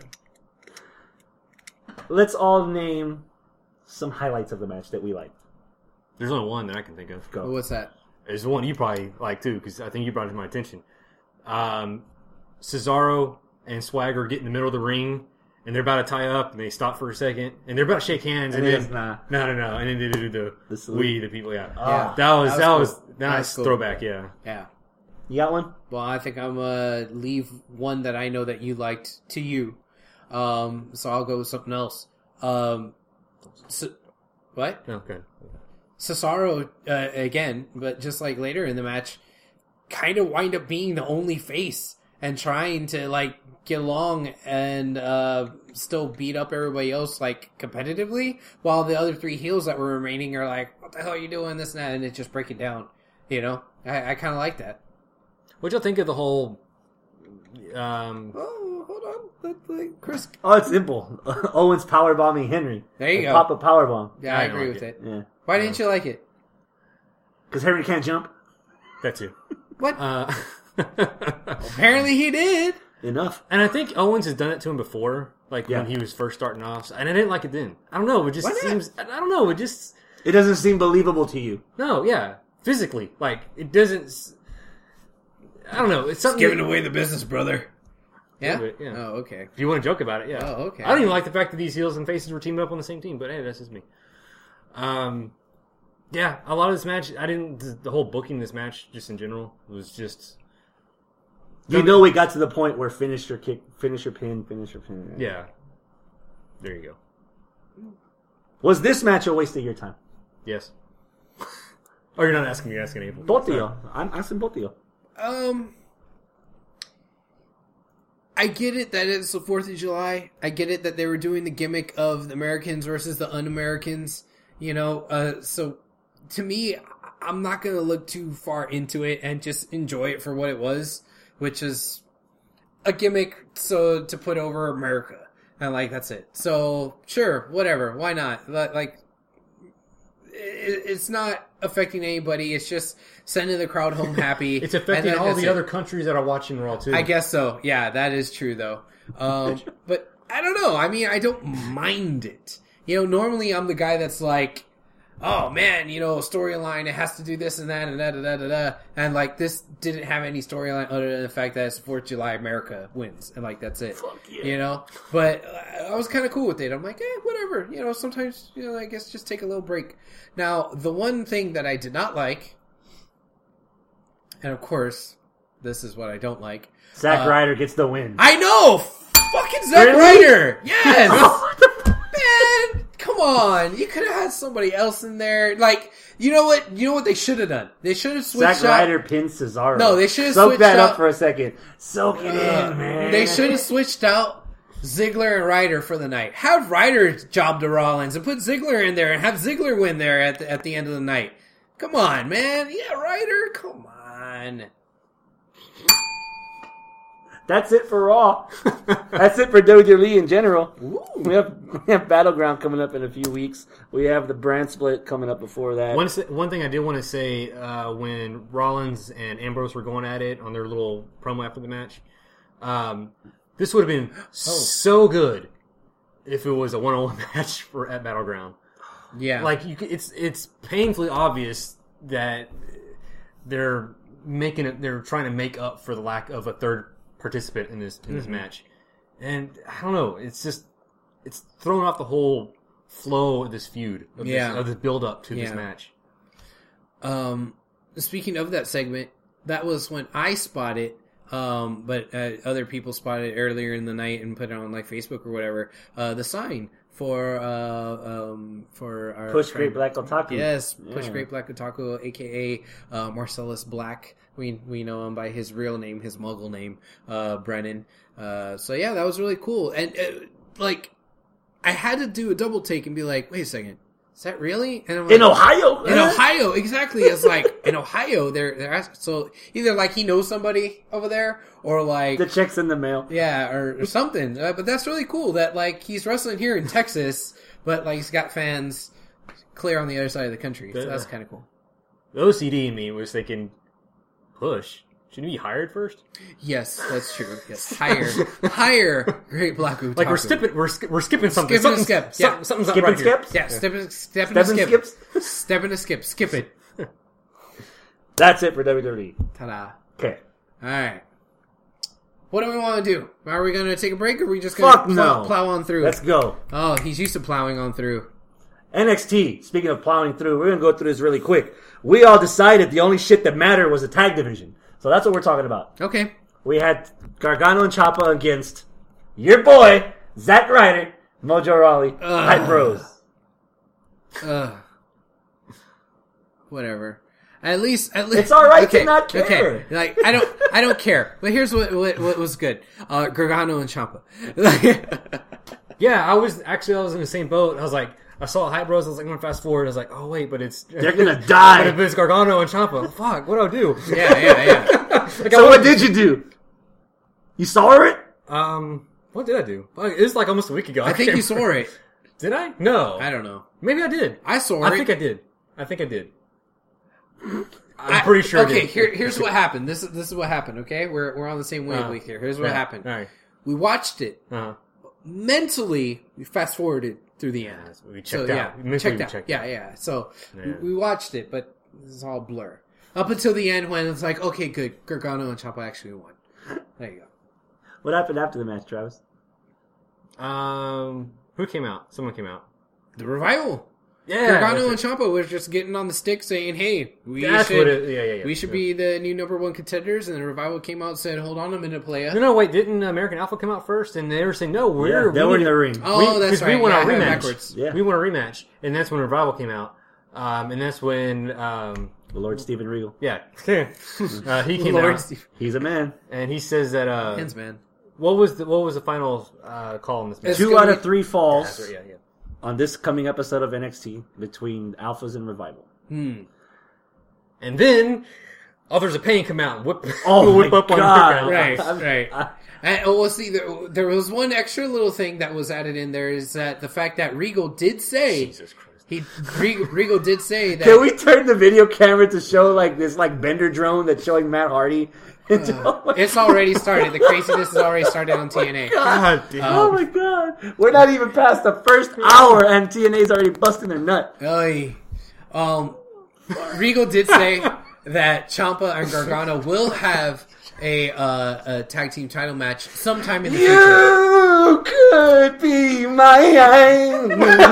let's all name some highlights of the match that we liked. there's only one that I can think of. Go. What's that? There's one you probably like too, because I think you brought it to my attention. Um, Cesaro and Swagger get in the middle of the ring, and they're about to tie up, and they stop for a second, and they're about to shake hands, and, And then then, nah. no, no, no, and then they do the, The salute. we, the people, yeah, Yeah. that was That that was was, cool. nice That was cool. throwback, yeah. Yeah. You got one? Well, I think I'm gonna leave one that I know that you liked to you. Um, so I'll go with something else. Um, so, what? Okay. Cesaro, uh, again, but just like later in the match, kind of wind up being the only face and trying to, like, get along and uh, still beat up everybody else, like, competitively, while the other three heels that were remaining are like, what the hell are you doing, this and that, and it's just breaking down, you know? I, I kind of like that. What'd y'all think of the whole? Um, Oh, hold on. Let, let Chris... Oh, it's simple. Owens powerbombing Henry. There you And go. Pop a powerbomb. Yeah, I I don't agree like with it. it. Yeah. Why didn't you like it? Because Henry can't jump. that too. What? Uh, Apparently he did. Enough. and I think Owens has done it to him before, like Yeah. when he was first starting off, and I didn't like it then. I don't know. It just Why not? seems. I don't know. It just It doesn't seem believable to you. no. Yeah, physically, like it doesn't. s- I don't know. It's something. Giving away the business, brother. Yeah? bit, yeah. Oh, okay. If you want to joke about it, yeah. Oh, okay. I don't even like the fact that these heels and faces were teamed up on the same team, but hey, that's just me. Um, yeah, a lot of this match, I didn't. The, the whole booking this match, just in general, was just You know we got to the point where finish your kick, finish your pin, finish your pin. yeah. There you go. Was this match a waste of your time? Yes. Oh, you're not asking me. You're asking Abel. Both of you. I'm asking both of you. Um, I get it that it's the fourth of July. I get it that they were doing the gimmick of the Americans versus the un-Americans, you know, uh, so to me, I'm not going to look too far into it and just enjoy it for what it was, which is a gimmick so to put over America. And like, that's it. So sure, whatever. Why not? Like, it, it's not affecting anybody. It's just sending the crowd home happy. It's and affecting that- all that's the it. other countries that are watching Raw too. I guess so. Yeah, that is true though. Um, but I don't know. I mean, I don't mind it. You know, normally I'm the guy that's like, oh man, you know, storyline, it has to do this and that and da da da da da. And like, this didn't have any storyline other than the fact that it's fourth of July, America wins. And like, that's it. Fuck yeah. You know? But I was kind of cool with it. I'm like, eh, whatever. You know, sometimes, you know, I guess just take a little break. Now, the one thing that I did not like, and of course, this is what I don't like. Zack Uh, Ryder gets the win. I know! Fucking Zack Really? Ryder! Yes! Man, come on. You could have had somebody else in there. Like, you know what? You know what they should have done? They should have switched Zack out. Ryder pins Cesaro. No, they should've Soak switched that out- up for a second. Soak it Uh, in, man. They should have switched out Ziggler and Ryder for the night. Have Ryder job to Rollins and put Ziggler in there and have Ziggler win there at the, at the end of the night. Come on, man. Yeah, Ryder. Come on. That's it for Raw. That's it for W W E in general. Ooh. We have we have Battleground coming up in a few weeks. We have the brand split coming up before that. One, one thing I did want to say uh, when Rollins and Ambrose were going at it on their little promo after the match, um, this would have been so good if it was a one-on-one match for at Battleground. Yeah. Like you, could- it's it's painfully obvious that they're making it. They're trying to make up for the lack of a third participant in this in this match, and I don't know. It's just it's thrown off the whole flow of this feud, of Yeah. this, of this build up to this Yeah. match. Um, speaking of that segment, that was when I spotted, um, but uh, other people spotted it earlier in the night and put it on like Facebook or whatever. Uh, the sign for uh um for our Push friend- Great Black Otaku. Yes, Push Yeah. Great Black Otaku, aka uh, Marcellus Black. We we know him by his real name, his Muggle name, uh, Brennan. Uh, so yeah, that was really cool. And uh, like, I had to do a double take and be like, wait a second, is that really? And I'm like, In Ohio. in Ohio, exactly. It's like in Ohio, they're they're asking, so either like he knows somebody over there, or like The check's in the mail. yeah, or, or something. Uh, but that's really cool that like he's wrestling here in Texas, but like he's got fans clear on the other side of the country. So Yeah. that's kind of cool. The O C D in me was thinking, push. Shouldn't he be hired first? Yes, that's true. Yes, higher, higher, Great Black Otaku. Like we're skipping, we're sk- we're skipping something. Skip and Something's- skip. some- Yeah. something's Skip not and right here. skips? Yeah, step and step and Step and skip. skips? Step and a skip. Skip it. That's it for W W E. Ta-da. Okay. All right. What do we want to do? Are we going to take a break, or are we just going to Fuck plow, no. plow on through? Let's go. Oh, he's used to plowing on through. N X T, speaking of plowing through, we're going to go through this really quick. We all decided the only shit that mattered was the tag division. So that's what we're talking about. Okay. We had Gargano and Ciampa against your boy, Zack Ryder, Mojo Rawley, Hype Bros. Ugh. Whatever. At least, at least It's all right to okay, not care. Okay, like I don't, I don't care. But here's what what, what was good: uh, Gargano and Ciampa. Yeah, I was actually I was in the same boat. I was like, I saw Hype Bros. I was like, I'm gonna fast forward. I was like, oh wait, but it's They're going to die. But it's Gargano and Ciampa. Fuck, what do I do? yeah, yeah, yeah. Like, So I what wanted- did you do? You saw it? Um, what did I do? Like, it was like almost a week ago. I think can't you saw it. Did I? No. I don't know. Maybe I did. I saw I it. think I did. I think I did. I'm pretty sure. I Okay, did. here, here's what happened. This is this is what happened. Okay, we're we're on the same wavelength Uh, here. Here's what yeah. happened. All right. We watched it Uh-huh. mentally. We fast forwarded through the end. so we checked so, out. Yeah, Mentally checked we out. checked yeah, out. yeah. So Yeah. We, we watched it, but this is all blur up until the end when it's like, okay, good. Gargano and Ciampa actually won. There you go. What happened after the match, Travis? Um, who came out? Someone came out. The revival. Yeah, Gargano and that's it. Ciampa was just getting on the stick saying, "Hey, we That's should, what it- yeah, yeah, yeah. we should Yeah. be the new number one contenders." And the revival came out and said, "Hold on a minute, playa." No, no, wait. Didn't American Alpha come out first? And they were saying, no, we're Yeah, they we were in need- the ring. Oh, we, that's 'cause right. We want Yeah, a I had it rematch. backwards. Yeah. We want a rematch, and that's when Revival came out. Um, and that's when, um, The Lord Steven Regal. yeah, uh, he came Lord out, Steve He's a man. and he says that uh, Hands, man. what was the what was the final uh, call in this match? It's Two gonna out be- of three falls That's right, yeah, yeah. on this coming episode of N X T between Alphas and Revival. Hmm. And then Authors of Pain come out and whip, Oh whip my up on God. the Right, I'm- right. I- And, oh, well, see, there, there was one extra little thing that was added in there is that the fact that Regal did say Jesus Christ. he Regal, Regal did say that Can we turn the video camera to show like this like Bender drone that's showing Matt Hardy? it's already started. The craziness has already started on T N A. God damn. Oh my god. We're not even past the first hour and T N A's already busting their nut. Oy. Um, Regal did say that Ciampa and Gargano will have a, uh, a tag team title match sometime in the future. You could be my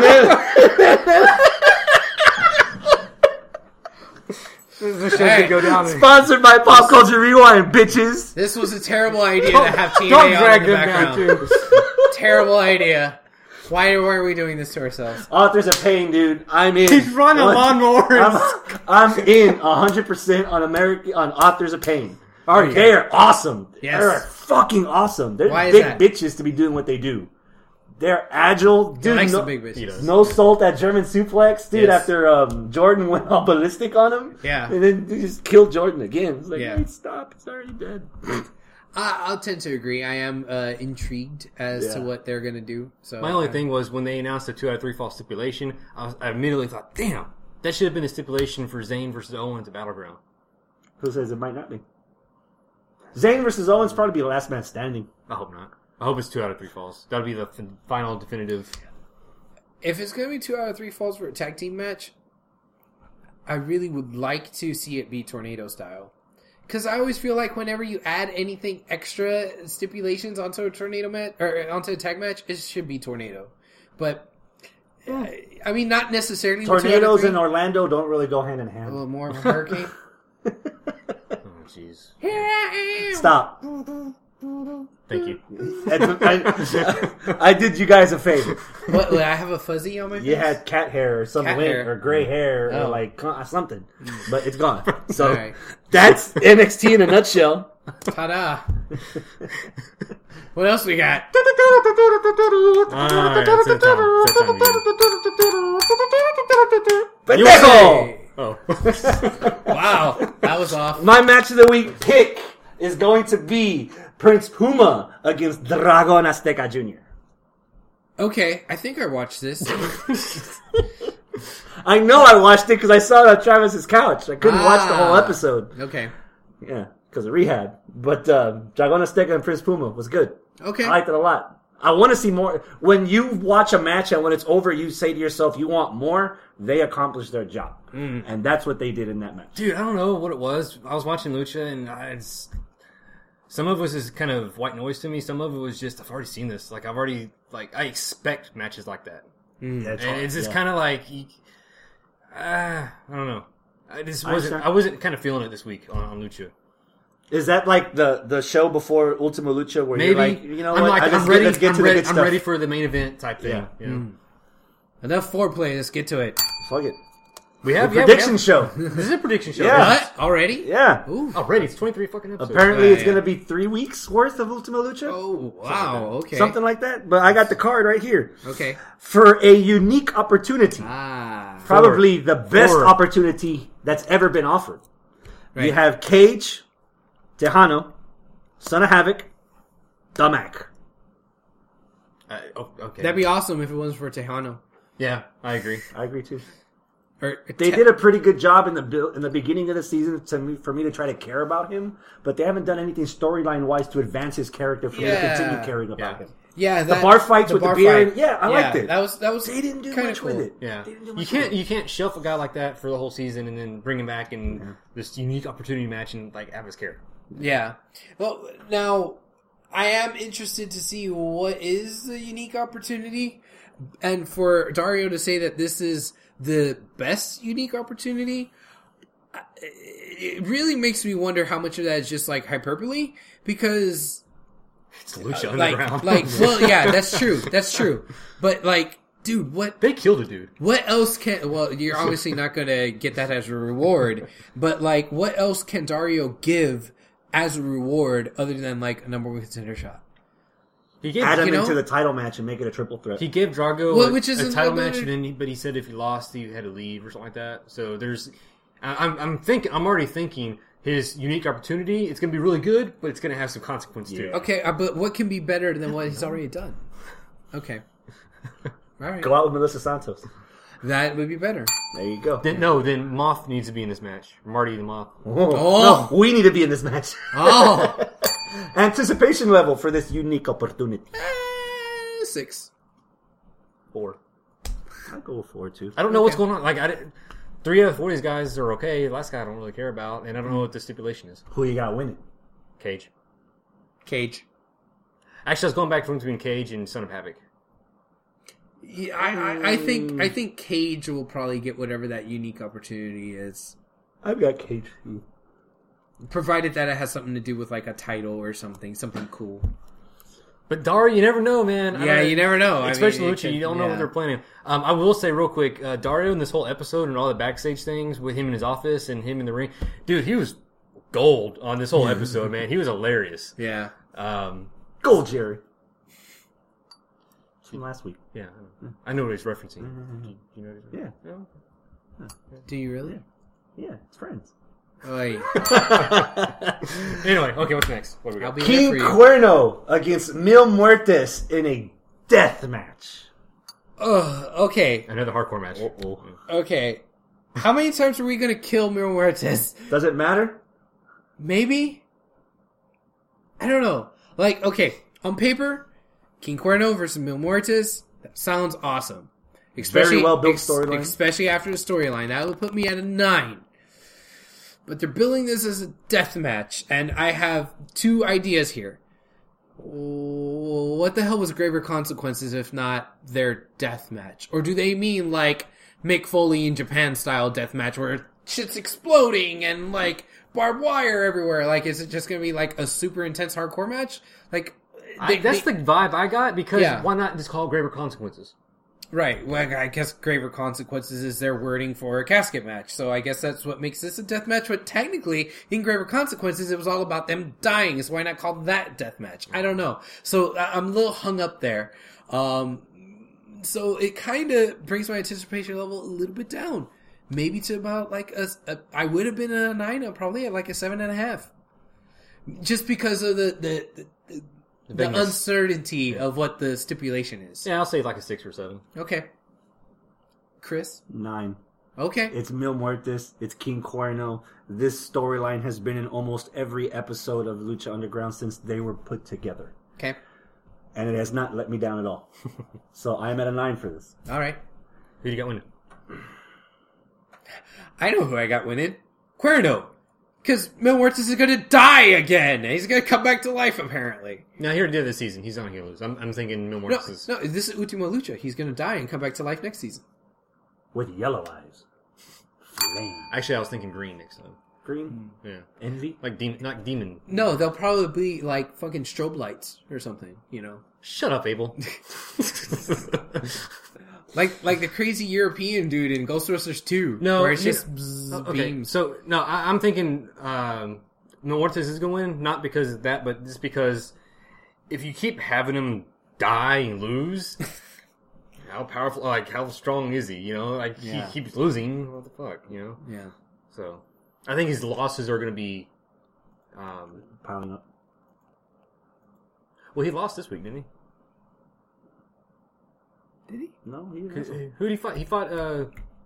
This shit Hey. could go down. and- Sponsored by Pop Culture Rewind, bitches. This was a terrible idea to have T N A Don't on drag in the them down, background. too. Terrible idea. Why, why are we doing this to ourselves? Authors of Pain, dude. I'm in. He's running One- lawnmowers. I'm, I'm in one hundred percent on American on Authors of Pain. Are you? They are awesome. Yes. They're fucking awesome. They're Why is big that? bitches to be doing what they do. They're agile. He Dude, likes no, the big He bitches. does. no salt that German suplex, dude, Yes. after um, Jordan went all ballistic on him. Yeah. And then he just killed Jordan again. It's like, Yeah. hey, stop. It's already dead. I, I'll tend to agree. I am uh, intrigued as to Yeah. what they're going to do. So My only uh, thing was when they announced the two out of three fall stipulation, I, was, I immediately thought, damn, that should have been a stipulation for Zayn versus Owens at Battleground. Who says it might not be? Zayn versus Owens probably be the last man standing. I hope not. I hope it's two out of three falls. That'll be the f- final definitive. if it's going to be two out of three falls for a tag team match, I really would like to see it be tornado style. Because I always feel like whenever you add anything extra stipulations onto a tornado match or onto a tag match, it should be tornado. But uh, I mean, not necessarily with two out of Tornadoes three. in Orlando don't really go hand in hand. a little more of a hurricane. Oh, jeez. Here I am. Stop. Thank you. I, I did you guys a favor. What? Wait, I have a fuzzy on my face. You had cat hair or some Cat lint hair. or gray hair or Oh. like uh, something, but it's gone. So All right. that's N X T in a nutshell. Ta-da. What else we got? Alright, it's that time. It's that time again. Pendejo! Oh. Wow, that was off. My match of the week pick is going to be Prince Puma against Dragon Azteca Junior Okay, I think I watched this. I know I watched it because I saw it on Travis's couch. I couldn't watch the whole Ah. episode. Okay. Yeah, because of rehab. But uh, Dragon Azteca and Prince Puma was good. Okay. I liked it a lot. I want to see more. When you watch a match and when it's over, you say to yourself, you want more, they accomplished their job. Mm. And that's what they did in that match. Dude, I don't know what it was. I was watching Lucha, and I, it's, some of it was just kind of white noise to me. Some of it was just, I've already seen this. Like, I've already, like, I expect matches like that. Mm. And it's just yeah. kind of like, you, uh, I don't know. I just I wasn't, understand. I wasn't kind of feeling it this week on, on Lucha. Is that like the, the show before Ultima Lucha where Maybe. you're like, you know I'm what? like, I just I'm get- ready, let's get I'm, to ready the good I'm stuff. ready for the main event type thing. Yeah. You know? Mm. Enough foreplay. Let's get to it. Fuck it. We have The yeah, prediction we have, show. This is a prediction show. Yeah. What? Already? Yeah. Ooh. Already, it's twenty-three fucking episodes. Apparently Yeah, it's yeah. going to be three weeks worth of Ultima Lucha. Oh, wow. Okay. Something like that. But I got the card right here. Okay. For a unique opportunity. Ah. Probably the best Four. opportunity that's ever been offered. Right. You have Cage, Tejano, Son of Havoc, Damak. Uh, oh, okay. That'd be awesome if it wasn't for Tejano. yeah, I agree. I agree too. Or They Te- did a pretty good job in the bil- in the beginning of the season to me, for me to try to care about him, but they haven't done anything storyline wise to advance his character for me to Yeah. continue caring about Yeah. him. Yeah, The that, bar fights with the bar beer, fight. yeah, I liked it. That was that was They didn't do kinda much cool. with it. Yeah, They didn't do you much can't with it. you can't shelf a guy like that for the whole season and then bring him back in Yeah. this unique opportunity match and like have his care. Yeah. Well, now I am interested to see what is the unique opportunity, and for Dario to say that this is the best unique opportunity, it really makes me wonder how much of that is just like hyperbole, because It's Lucha like Underground. like well yeah, that's true. That's true. But like dude, what they killed a dude. what else can well you're obviously not going to get that as a reward, but like what else can Dario give as a reward other than like a number one contender shot? He gave Add him you know? into the title match and make it a triple threat. he gave Drago Well, a, which is a title another- match, and then he, but he said if he lost, he had to leave or something like that. So there's, I- I'm I'm thinking I'm already thinking his unique opportunity. It's gonna be really good, but it's gonna have some consequences to it. Okay, uh, but what can be better than what he's already done? Okay. All right. Go out with Melissa Santos. That would be better. There you go. Then, no, then Moth needs to be in this match. Marty the Moth. Oh, no, we need to be in this match. Oh, Anticipation level for this unique opportunity. Eh, six. Four. I'll go with four too. I don't know what's going on. Like I didn't. Three out of four of these guys are okay. The last guy I don't really care about, and I don't know what the stipulation is. Who you got winning? Cage. Cage. Actually, I was going back from between Cage and Son of Havoc. Yeah, I, I, I think I think Cage will probably get whatever that unique opportunity is, I've got Cage too. provided that it has something to do with like a title or something, something cool. But Dario, you never know, man. I Yeah, don't- you never know. I Especially mean, it Lucha, could- you don't know yeah. what they're planning. Um, I will say real quick, uh, Dario in this whole episode and all the backstage things with him in his office and him in the ring, dude, he was gold on this whole episode, man. He was hilarious. Yeah. Um, Gold Jerry. It's from last week. yeah, I know what he's referencing. You, you know what he's Yeah. yeah. Do you really? Yeah, it's friends. Oy. Anyway, okay, what's next? What do we I'll got? be here King for you. Cuerno against Mil Muertes in a death match. Ugh, okay. Another hardcore match. Okay. How many times are we gonna kill Mil Muertes? Does it matter? Maybe? I don't know. Like, okay, on paper, King Cuerno versus Mil Muertes, that sounds awesome. Especially, Very well-built ex- storyline. Especially after the storyline. That would put me at a nine. But they're billing this as a death match, and I have two ideas here. What the hell was Graver Consequences if not their death match? Or do they mean like Mick Foley in Japan style death match where shit's exploding and like barbed wire everywhere? Like, is it just gonna be like a super intense hardcore match? Like, I, that's the vibe I got because Yeah. why not just call it Graver Consequences? Right. Well, I guess Graver Consequences is their wording for a casket match. So I guess that's what makes this a death match. But technically, in Graver Consequences, it was all about them dying. So why not call that death match? I don't know. So I- I'm a little hung up there. Um, so it kind of brings my anticipation level a little bit down. Maybe to about like a, a I would have been a nine, probably at like a seven and a half. Just because of the, the, the The the vagueness. uncertainty of what the stipulation is. Yeah, I'll say like a six or seven. Okay. Chris? Nine. Okay. It's Mil Muertes. It's King Cuerno. This storyline has been in almost every episode of Lucha Underground since they were put together. Okay. And it has not let me down at all. So I'm at a nine for this. All right. Who do you got winning? I know who I got winning. Cuerno. Because Mil Muertes is going to die again. He's going to come back to life, apparently. Now, here at the end of the season, he's not going to lose. I'm, I'm thinking Mil No, Muertes is... no, this is Ultimo Lucha. He's going to die and come back to life next season. With yellow eyes. Flame. Actually, I was thinking green next time. Green. Yeah. Envy. Like demon, not demon. No, they'll probably be like fucking strobe lights or something, you know? Shut up, Abel. Like like the crazy European dude in Ghostbusters two. No, where it's no. just bzz, Oh, okay, beams. so no, I, I'm thinking um, Mil Muertes is going to win, not because of that, but just because if you keep having him die and lose, how powerful, like how strong is he? You know, like Yeah. he keeps losing. What the fuck, you know? Yeah. So I think his losses are going to be. Um, Piling up. well, he lost this week, didn't he? Did he? No, he Who, didn't. who did he fight? He fought. Uh,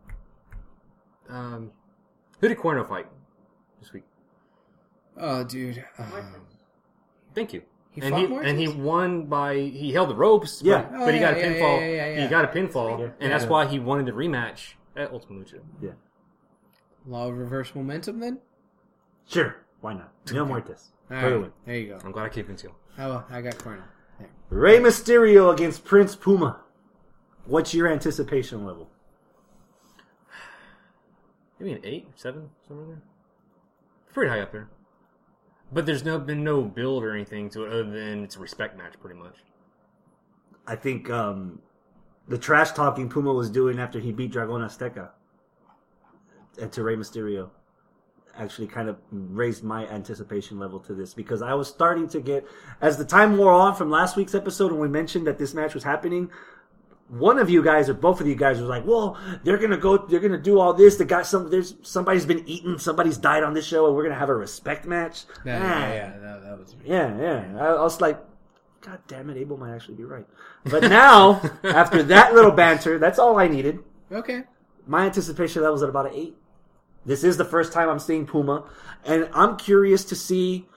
um, who did Cuerno fight this week? Oh, dude. Uh, Thank you. He and fought he Muertes? and he won by he held the ropes. Yeah. but, Oh, but he yeah, got a yeah, pinfall. yeah, yeah, yeah. He got a pinfall, Yeah. and that's Yeah. why he wanted the rematch at Ultima Lucha. Yeah. Law of reverse momentum, then? Sure. Why not? Mil Muertes. All For the right. win. There you go. I'm glad I kept concealed. Oh, I got Cuerno. There. Rey Mysterio against Prince Puma. What's your anticipation level? Maybe an eight, seven, somewhere in there. Pretty high up there. But there's no been no build or anything to it other than it's a respect match, pretty much. I think um, the trash talking Puma was doing after he beat Dragon Azteca and to Rey Mysterio actually kind of raised my anticipation level to this because I was starting to get, as the time wore on from last week's episode when we mentioned that this match was happening, one of you guys or both of you guys was like, well, they're gonna go, they're gonna do all this. They got some, there's somebody's been eaten, somebody's died on this show, and we're gonna have a respect match. Yeah, Ah. yeah, yeah. That, that was... Yeah, yeah. I, I was like, God damn it, Abel might actually be right. But now, after that little banter, that's all I needed. Okay. My anticipation level was at about an eight. This is the first time I'm seeing Puma, and I'm curious to see.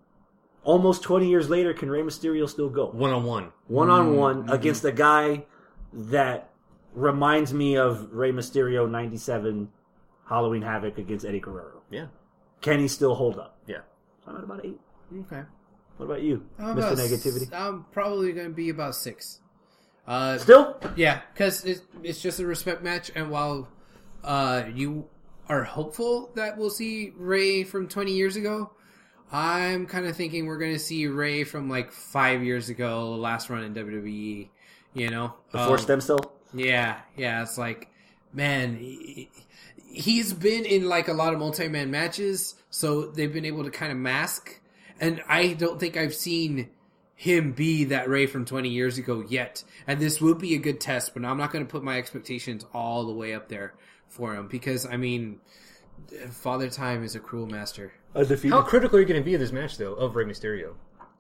Almost twenty years later, can Rey Mysterio still go One on one. one on one against a guy that reminds me of Rey Mysterio ninety-seven Halloween Havoc against Eddie Guerrero? Yeah. Can he still hold up? Yeah. I'm at about eight. Okay. What about you, I'm Mister about Negativity? s- I'm probably going to be about six. Uh, Still? Yeah, because it's, it's just a respect match, and while uh, you are hopeful that we'll see Ray from twenty years ago, I'm kind of thinking we're going to see Ray from like five years ago, last run in W W E, you know? Before Um, stem cell? Yeah, yeah, it's like, man, he, he's been in like a lot of multi-man matches, so they've been able to kind of mask, and I don't think I've seen him be that Ray from twenty years ago yet, and this will be a good test, but I'm not going to put my expectations all the way up there for him, because, I mean, Father Time is a cruel master. Undefeated. How critical are you going to be in this match, though, of Rey Mysterio?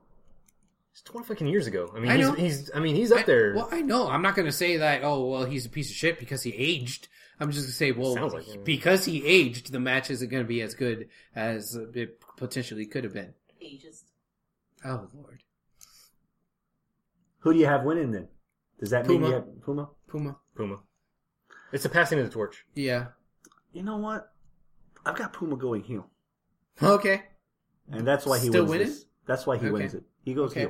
It's twenty fucking years ago. I mean, I he's, know. he's. I mean, he's up there. I, well, I know. I'm not going to say that, oh, well, he's a piece of shit because he aged. I'm just going to say, well, Sounds like it. because he aged, the match isn't going to be as good as it potentially could have been. Ageist. Oh, Lord. Who do you have winning then? Does that mean Puma. you have Puma? Puma. Puma. It's a passing of the torch. Yeah. You know what? I've got Puma going heel. Okay. And that's why he Still wins winning? this. That's why he Okay. wins it. He goes Okay. heel.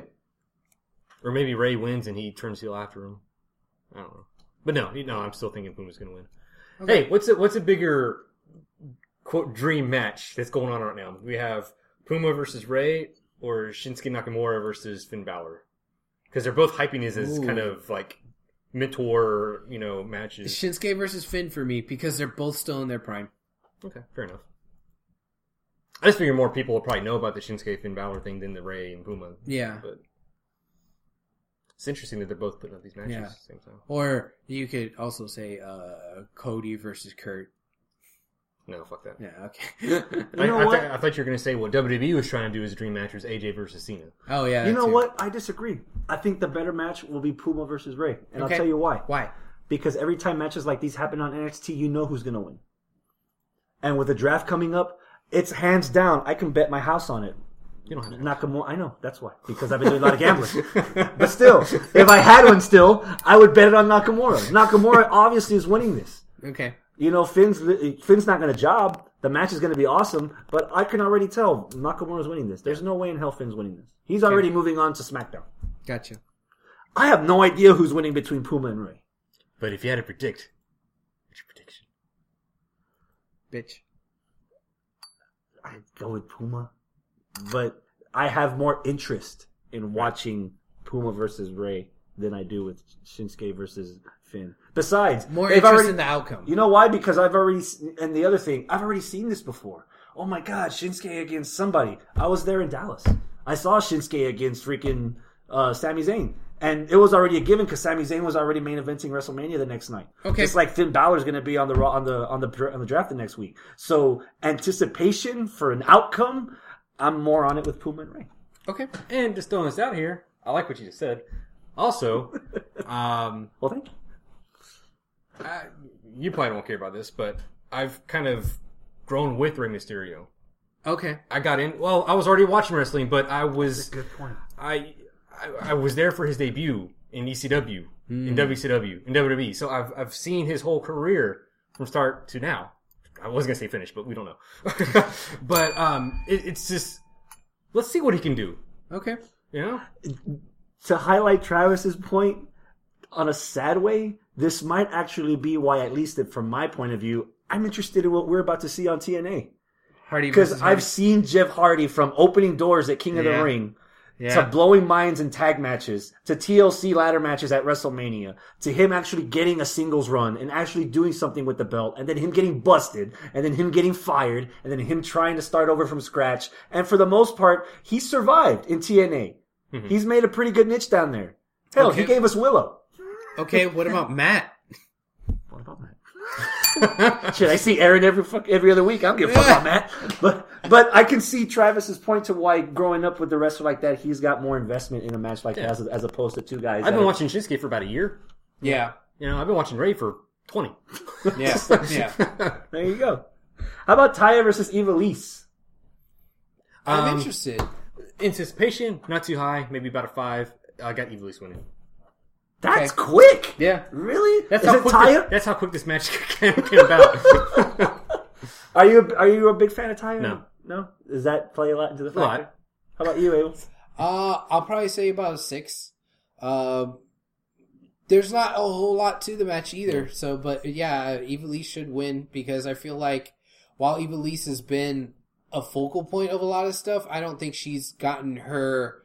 Or maybe Ray wins and he turns heel after him. I don't know. But no, no, I'm still thinking Puma's going to win. Okay. Hey, what's a, what's a bigger, quote, dream match that's going on right now? We have Puma versus Ray or Shinsuke Nakamura versus Finn Balor? Because they're both hyping these as Ooh. kind of like mentor, you know, matches. Shinsuke versus Finn for me because they're both still in their prime. Okay, fair enough. I just figure more people will probably know about the Shinsuke Finn Balor thing than the Ray and Puma. Yeah. But it's interesting that they're both putting up these matches Yeah. at the same time. Or you could also say uh, Cody versus Kurt. No, fuck that. Yeah, okay. I, know I, what? th- I thought you were going to say what W W E was trying to do as a dream match was A J versus Cena. Oh, yeah. You that know too. what? I disagree. I think the better match will be Puma versus Ray. And Okay. I'll tell you why. Why? Because every time matches like these happen on N X T, you know who's going to win. And with the draft coming up, it's hands down. I can bet my house on it. You don't have to. Nakamura, I know, that's why. Because I've been doing a lot of gambling. But still, if I had one still, I would bet it on Nakamura. Nakamura obviously is winning this. Okay. You know, Finn's, Finn's not going to job. The match is going to be awesome. But I can already tell Nakamura's winning this. There's no way in hell Finn's winning this. He's already moving on to SmackDown. Gotcha. I have no idea who's winning between Puma and Ray. But if you had to predict, what's your prediction? Bitch. I'd go with Puma. But I have more interest in watching Puma versus Ray than I do with Shinsuke versus Finn. Besides, More they've interest already- in the outcome. You know why? Because I've already, and the other thing, I've already seen this before. Oh my god, Shinsuke against somebody. I was there in Dallas. I saw Shinsuke against freaking uh, Sami Zayn. And it was already a given because Sami Zayn was already main eventing WrestleMania the next night. Okay. Just like Finn Balor's going to be on the on the on the on the draft the next week. So anticipation for an outcome, I'm more on it with Puma and Ray. Okay. And just throwing this out here, I like what you just said. Also, um, Well, thank you. I, you probably don't care about this, but I've kind of grown with Rey Mysterio. Okay. I got in. Well, I was already watching wrestling, but I was. Good point. I, I I was there for his debut in E C W, in W C W, in W W E. So I've I've seen his whole career from start to now. I was gonna say finish, but we don't know. But um, it, it's just let's see what he can do. Okay. You know, To highlight Travis's point, on a sad way, this might actually be why, at least from my point of view, I'm interested in what we're about to see on T N A. Hardy Because versus I've Hardy. seen Jeff Hardy from opening doors at King of Yeah. the Ring Yeah. to blowing minds in tag matches to T L C ladder matches at WrestleMania to him actually getting a singles run and actually doing something with the belt and then him getting busted and then him getting fired and then him trying to start over from scratch. And for the most part, he survived in T N A. Mm-hmm. He's made a pretty good niche down there. Hell, Okay. he gave us Willow. Okay, what about Matt? What about that? Shit, I see Aaron every fuck, every other week. I don't give a fuck about Matt. But but I can see Travis's point to why growing up with the wrestler like that, he's got more investment in a match like that as, as opposed to two guys. I've that been are- watching Shinsuke for about a year. Yeah. You know, I've been watching Ray for twenty. Yeah. Yeah. There you go. How about Taya versus Ivelisse? I'm Um, interested. Anticipation not too high, maybe about a five. I got Ivelisse winning. That's Okay. quick. Yeah, Really? that's Is how it quick. Taya? This, that's how quick this match came, came about. Are you are you a big fan of Taya? No. No. Does that play a lot into the A lot. factor? How about you, Abel? Uh, I'll probably say about a six. Uh, there's not a whole lot to the match either. So, but yeah, Ivelisse should win because I feel like while Ivelisse has been a focal point of a lot of stuff, I don't think she's gotten her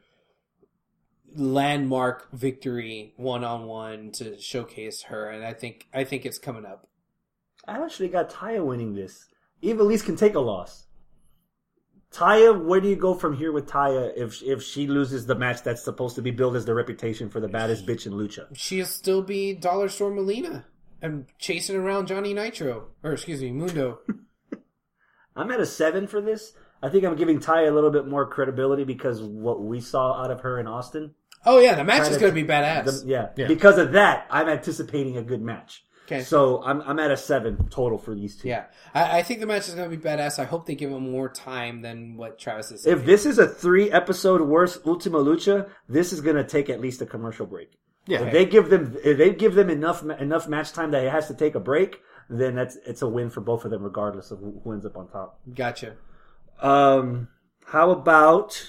landmark victory one on one to showcase her, and I think I think it's coming up. I actually got Taya winning this. Ivelisse can take a loss. Taya, where do you go from here with Taya if if she loses the match that's supposed to be billed as the reputation for the baddest bitch in Lucha? She'll still be Dollar Store Melina and chasing around Johnny Nitro, or excuse me, Mundo. I'm at a seven for this. I think I'm giving Taya a little bit more credibility because what we saw out of her in Austin. Oh yeah, the match is Kinda- going to be badass. The- yeah. Yeah. Because of that, I'm anticipating a good match. Okay. So I'm I'm at a seven total for these two. Yeah, I, I think the match is going to be badass. I hope they give him more time than what Travis is saying. If this is a three episode worst Ultima Lucha, this is going to take at least a commercial break. Yeah. If they give them if they give them enough enough match time that it has to take a break, then that's it's a win for both of them, regardless of who, who ends up on top. Gotcha. Um, how about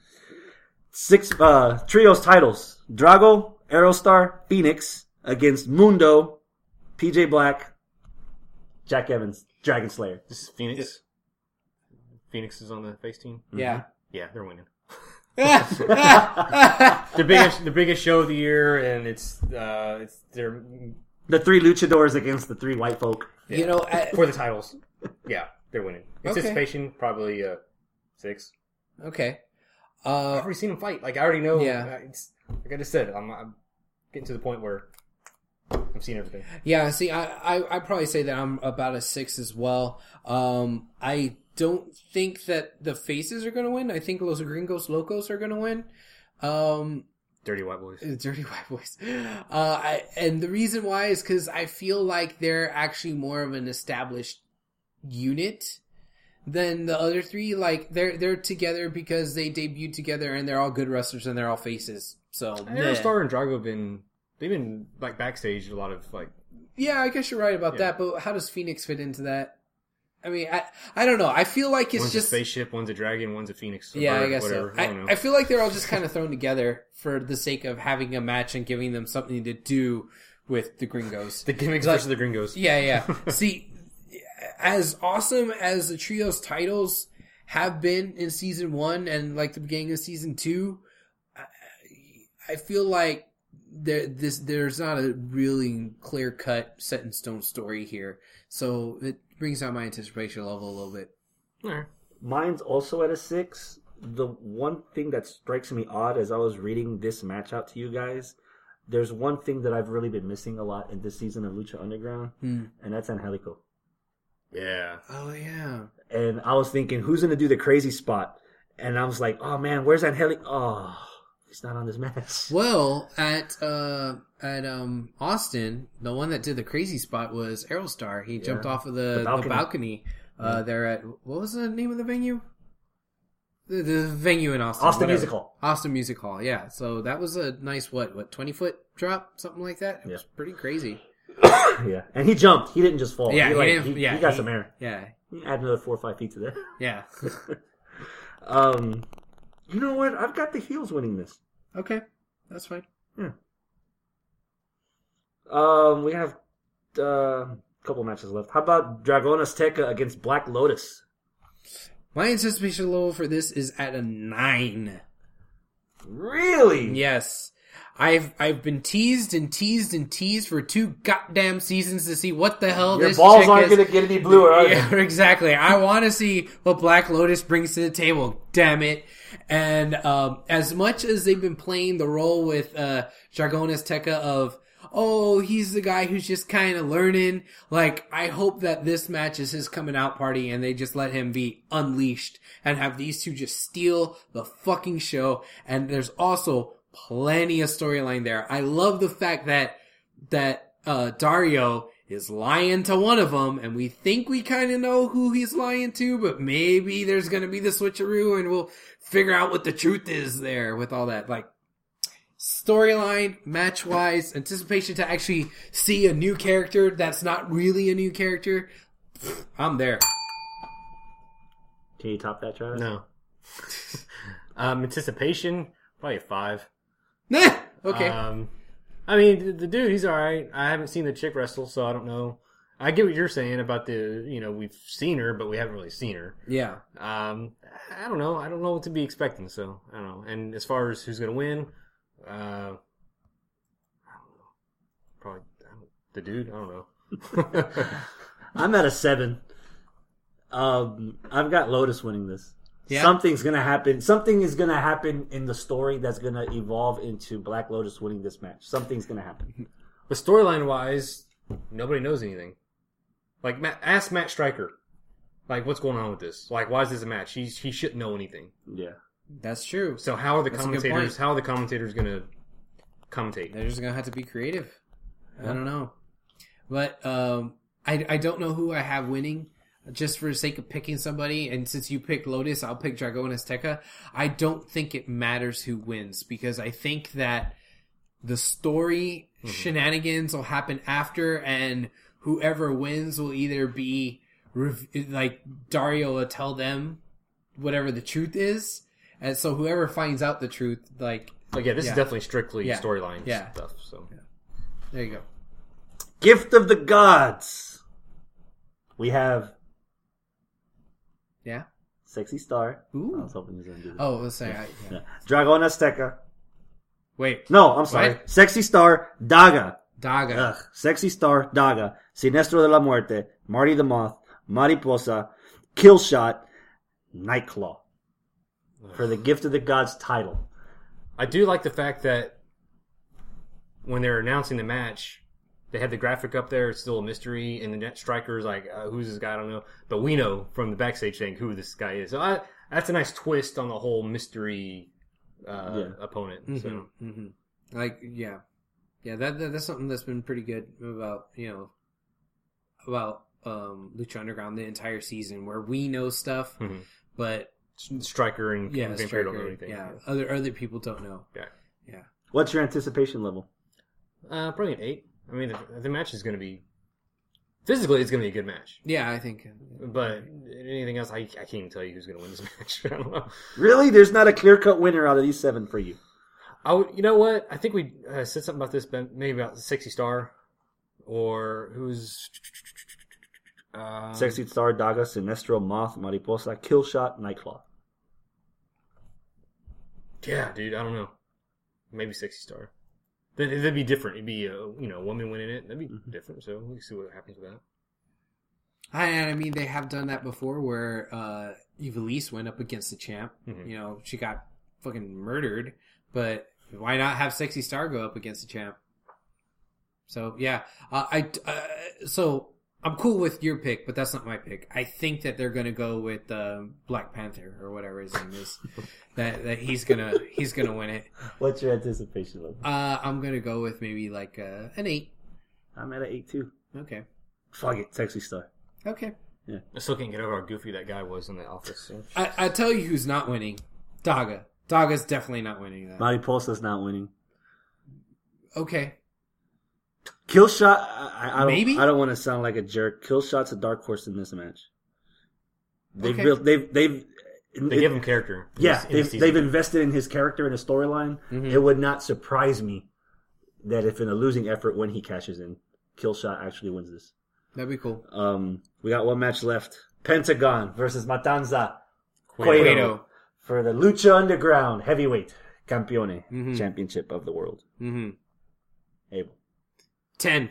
six uh trios titles? Drago, Aerostar, Phoenix against Mundo, P J Black, Jack Evans, Dragon Slayer. This is Phoenix. Phoenix is on the face team. Yeah. Yeah, they're winning. yeah. The biggest, the biggest show of the year, and it's uh, it's they're The three luchadors against the three white folk. You know, I, for the titles. Yeah, they're winning. Okay. Anticipation probably uh, six. okay. I've Uh, already seen them fight. Like I already know. Yeah. uh, It's, like I just said, I'm, I'm getting to the point where I'm I've seen everything. Yeah, see, I, I I'd probably say that I'm about a six as well. Um, I don't think that the faces are going to win. I think Los Gringos Locos are going to win. Um, Dirty White Boys. Dirty White Boys. Uh, I, and the reason why is because I feel like they're actually more of an established unit than the other three. Like they're they're together because they debuted together and they're all good wrestlers and they're all faces. So Aerostar and Drago have been they've been like backstage a lot of like. Yeah, I guess you're right about Yeah. that. But how does Phoenix fit into that? I mean, I I don't know. I feel like it's one's just a spaceship, one's a dragon, one's a phoenix. A yeah, bird, I guess whatever. so. I I, don't know. I feel like they're all just kind of thrown together for the sake of having a match and giving them something to do with the Gringos. the gimmicks Like- versus the Gringos. Yeah, yeah. See, as awesome as the trios titles have been in season one and like the beginning of season two, I, I feel like there this there's not a really clear cut set in stone story here. So it brings down my anticipation level a little bit. Alright. Mine's also at a six. The one thing that strikes me odd as I was reading this match out to you guys, there's one thing that I've really been missing a lot in this season of Lucha Underground, Hmm. and that's Angelico. Yeah. Oh yeah. And I was thinking, who's going to do the crazy spot? And I was like, oh man, where's Angelico? Oh, he's not on this match. Well, at uh at um Austin, the one that did the crazy spot was Aerostar. He jumped off of the, The the balcony. balcony. Uh, there at what was the name of the venue? The, the venue in Austin. Austin whatever. Music Hall. Austin Music Hall. Yeah. So that was a nice what what twenty foot drop, something like that. It Yeah. was pretty crazy. Yeah, and he jumped. He didn't just fall. Yeah, he, he like, didn't- he, yeah, he got he- some air. Yeah. He add another four or five feet to that. Yeah. Um, you know what? I've got the heels winning this. Okay, that's fine. Um, we have uh, a couple matches left. How about Dragon Azteca against Black Lotus? My anticipation level for this is at a nine. Really? Yes. I've I've been teased and teased and teased for two goddamn seasons to see what the hell Your this balls chick aren't is. going to get any bluer, are they? Yeah, exactly. I want to see what Black Lotus brings to the table. Damn it! And um, as much as they've been playing the role with uh, Dragon Azteca of, oh, he's the guy who's just kind of learning. Like, I hope that this match is his coming out party and they just let him be unleashed and have these two just steal the fucking show. And there's also plenty of storyline there. I love the fact that, that, uh, Dario is lying to one of them and we think we kind of know who he's lying to, but maybe there's gonna be the switcheroo and we'll figure out what the truth is there with all that. Like, storyline, match-wise, anticipation to actually see a new character that's not really a new character. I'm there. Can you top that, Travis? No. um, anticipation, probably a five. Nah, okay. Um, I mean, the, the dude, he's all right. I haven't seen the chick wrestle, so I don't know. I get what you're saying about the, you know, we've seen her, but we haven't really seen her. Yeah. Um, I don't know. I don't know what to be expecting, so I don't know. And as far as who's going to win, uh, I don't know. Probably I don't, the dude. I don't know. I'm at a seven. Um, I've got Lotus winning this. Yeah. Something's gonna happen. Something is gonna happen in the story that's gonna evolve into Black Lotus winning this match. Something's gonna happen. But storyline wise, nobody knows anything. Like, Matt, ask Matt Stryker. Like, what's going on with this? Like, why is this a match? He he shouldn't know anything. Yeah. That's true. So how are the That's a good commentators? point. How are the commentators going to commentate? They're just gonna have to be creative. I don't know. But, um, I, I don't know who I have winning. Just for the sake of picking somebody, and since you picked Lotus, I'll pick Dragon Azteca. I don't think it matters who wins, because I think that the story mm-hmm. shenanigans will happen after, and whoever wins will either be, like, Dario will tell them whatever the truth is, and so whoever finds out the truth, like... Like, yeah, this yeah. is definitely strictly Yeah. storyline Yeah. stuff, so... Yeah. There you go. Gift of the Gods. We have... Yeah? Sexy Star. Ooh. I was hoping he was going to do that. Oh, let's say... I, yeah. Yeah. Dragon Azteca. Wait. No, I'm sorry. What? Sexy Star, Daga. Daga. Ugh. Sexy Star, Daga. Sinestro de la Muerte, Marty the Moth, Mariposa, Killshot, Nightclaw. For the Gift of the Gods title. I do like the fact that when they're announcing the match, they had the graphic up there. It's still a mystery. And the net striker's like, uh, who's this guy? I don't know. But we know from the backstage thing who this guy is. So I, that's a nice twist on the whole mystery uh, yeah. opponent. Mm-hmm, so mm-hmm. Like, yeah. Yeah, that, that that's something that's been pretty good about, you know, about um, Lucha Underground the entire season, where we know stuff, mm-hmm. but Striker and yeah, Vampiro Striker, don't know anything. Yeah, other other people don't know. Yeah, yeah. What's your anticipation level? Uh, probably an eight. I mean, the, the match is going to be physically, it's going to be a good match. Yeah, I think. But anything else, I, I can't even tell you who's going to win this match. I don't know. Really, there's not a clear cut winner out of these seven for you. I would, you know what? I think we uh, said something about this, maybe about Sexy Star, or who's um, Sexy Star, Daga, Sinestro, Moth, Mariposa, Killshot, Nightclaw. Yeah, dude, I don't know. Maybe Sexy Star. That'd, that'd be different. It'd be a you know woman winning it. That'd be mm-hmm. different. So we can see what happens with that. I, I mean, they have done that before, where uh, Ivelisse went up against the champ. Mm-hmm. You know, she got fucking murdered, but why not have Sexy Star go up against the champ? So yeah, uh, I uh, so I'm cool with your pick, but that's not my pick. I think that they're gonna go with uh, Black Panther or whatever his name is. that that he's gonna he's gonna win it. What's your anticipation level? Uh, I'm gonna go with maybe like uh, an eight. I'm at an eight too. Okay. Fuck it, Sexy Star. Okay. Yeah. I still can't get over how goofy that guy was in the office. So. I I tell you who's not winning. Daga. Daga's definitely not winning that. Mariposa's not winning. Okay. Killshot, I, I don't, Maybe? I don't want to sound like a jerk. Killshot's a dark horse in this match. They've Okay. real, they've they've They it, give him character. Yeah, in this they've season. they've invested in his character and his storyline. Mm-hmm. It would not surprise me that if in a losing effort when he cashes in, Killshot actually wins this. That'd be cool. Um, we got one match left: Pentagon versus Matanza Cueto. Cueto for the Lucha Underground Heavyweight Campione Mhm. Championship of the world. Mm-hmm. Abel, Ten.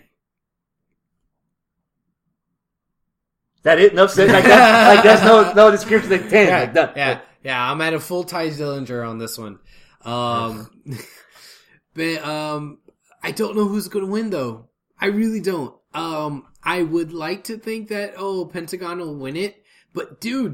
that it? No, said like that. Like there's no no description. Like ten. Yeah, like done. yeah, yeah. I'm at a full Ty Dillinger on this one. Um, but um, I don't know who's going to win though. I really don't. Um, I would like to think that oh, Pentagon will win it, but dude,